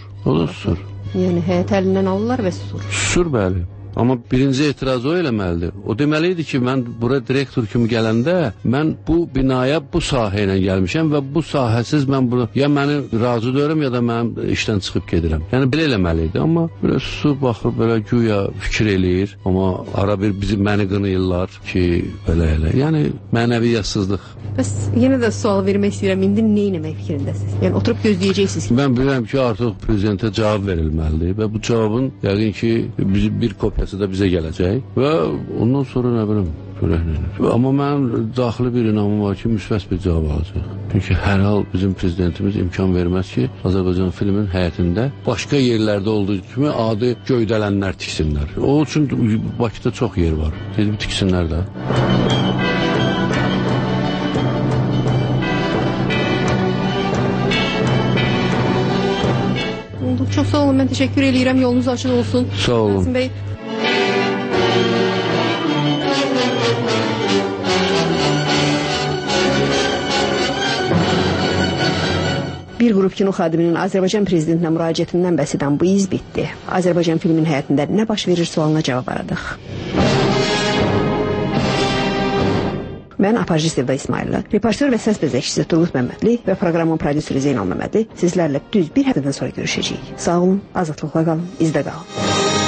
Yəni, həyət əlindən alırlar və susur. Susur, bəli. Amma birinci etiraz o eləməlidir. O deməli idi ki, mən bura direktor kimi gələndə, mən bu binaya bu sahə ilə gəlmişəm və bu sahəsiz mən bunu, ya məni razı deyirəm, ya da mənim işdən çıxıb gedirəm. Yəni, belə eləməli idi. Amma belə susub, baxır, belə güya fikir eləyir. Amma ara bir məni qınayırlar ki, belə elə. Yəni, mənəviyyətsizlik. Bəs yenə də sual vermək istəyirəm, indi nə etmək fikrindəsiniz? Yəni, oturub gözləyəcəksiniz ki? Mən bilirəm ki, artıq prezidentə cavab verilməlidir və bu cavabın, yəqin ki, bir kopyası da bizə gələcək və ondan sonra nə bilim, amma mənim daxili bir inamım var ki, müsbət bir cavab alacaq. Çünki hər hal bizim prezidentimiz imkan verməz ki, Azərbaycan filmin həyətində başqa yerlərdə olduğu kimi adi göydələnlər tiksinlər. O üçün Bakıda çox yer var. Gedib tiksinlər də. Çox sağ olun, mən təşəkkür edirəm, yolunuz açıq olsun. Sağ olun. Rasim bəy. Bir qrup kino xadiminin Azərbaycan prezidentinə müraciətindən bəhs edən bu iz bitdi. Azərbaycan filmin həyatında nə baş verir sualına cavab aradıq. Mən Apajı Sevda İsmailli, reportör və səs bəzəkçisi Turgut Məmmədli və proqramın prodüseri Zeynal Məmmədli sizlərlə düz bir həftədən sonra görüşəcəyik. Sağ olun, azadlıqla qalın, izdə qalın.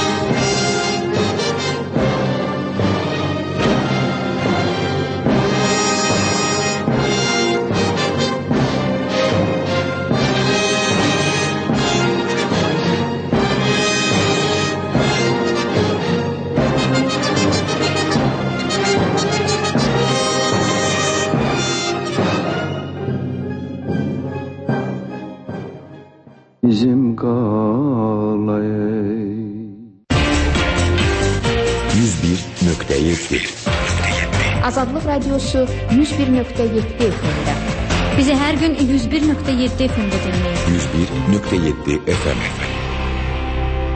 Bizim qalayı 101.7 Azadlıq Radiosu 101.7 FM-də. Bizi hər gün 101.7 FM-də dinləyin. 101.7 FM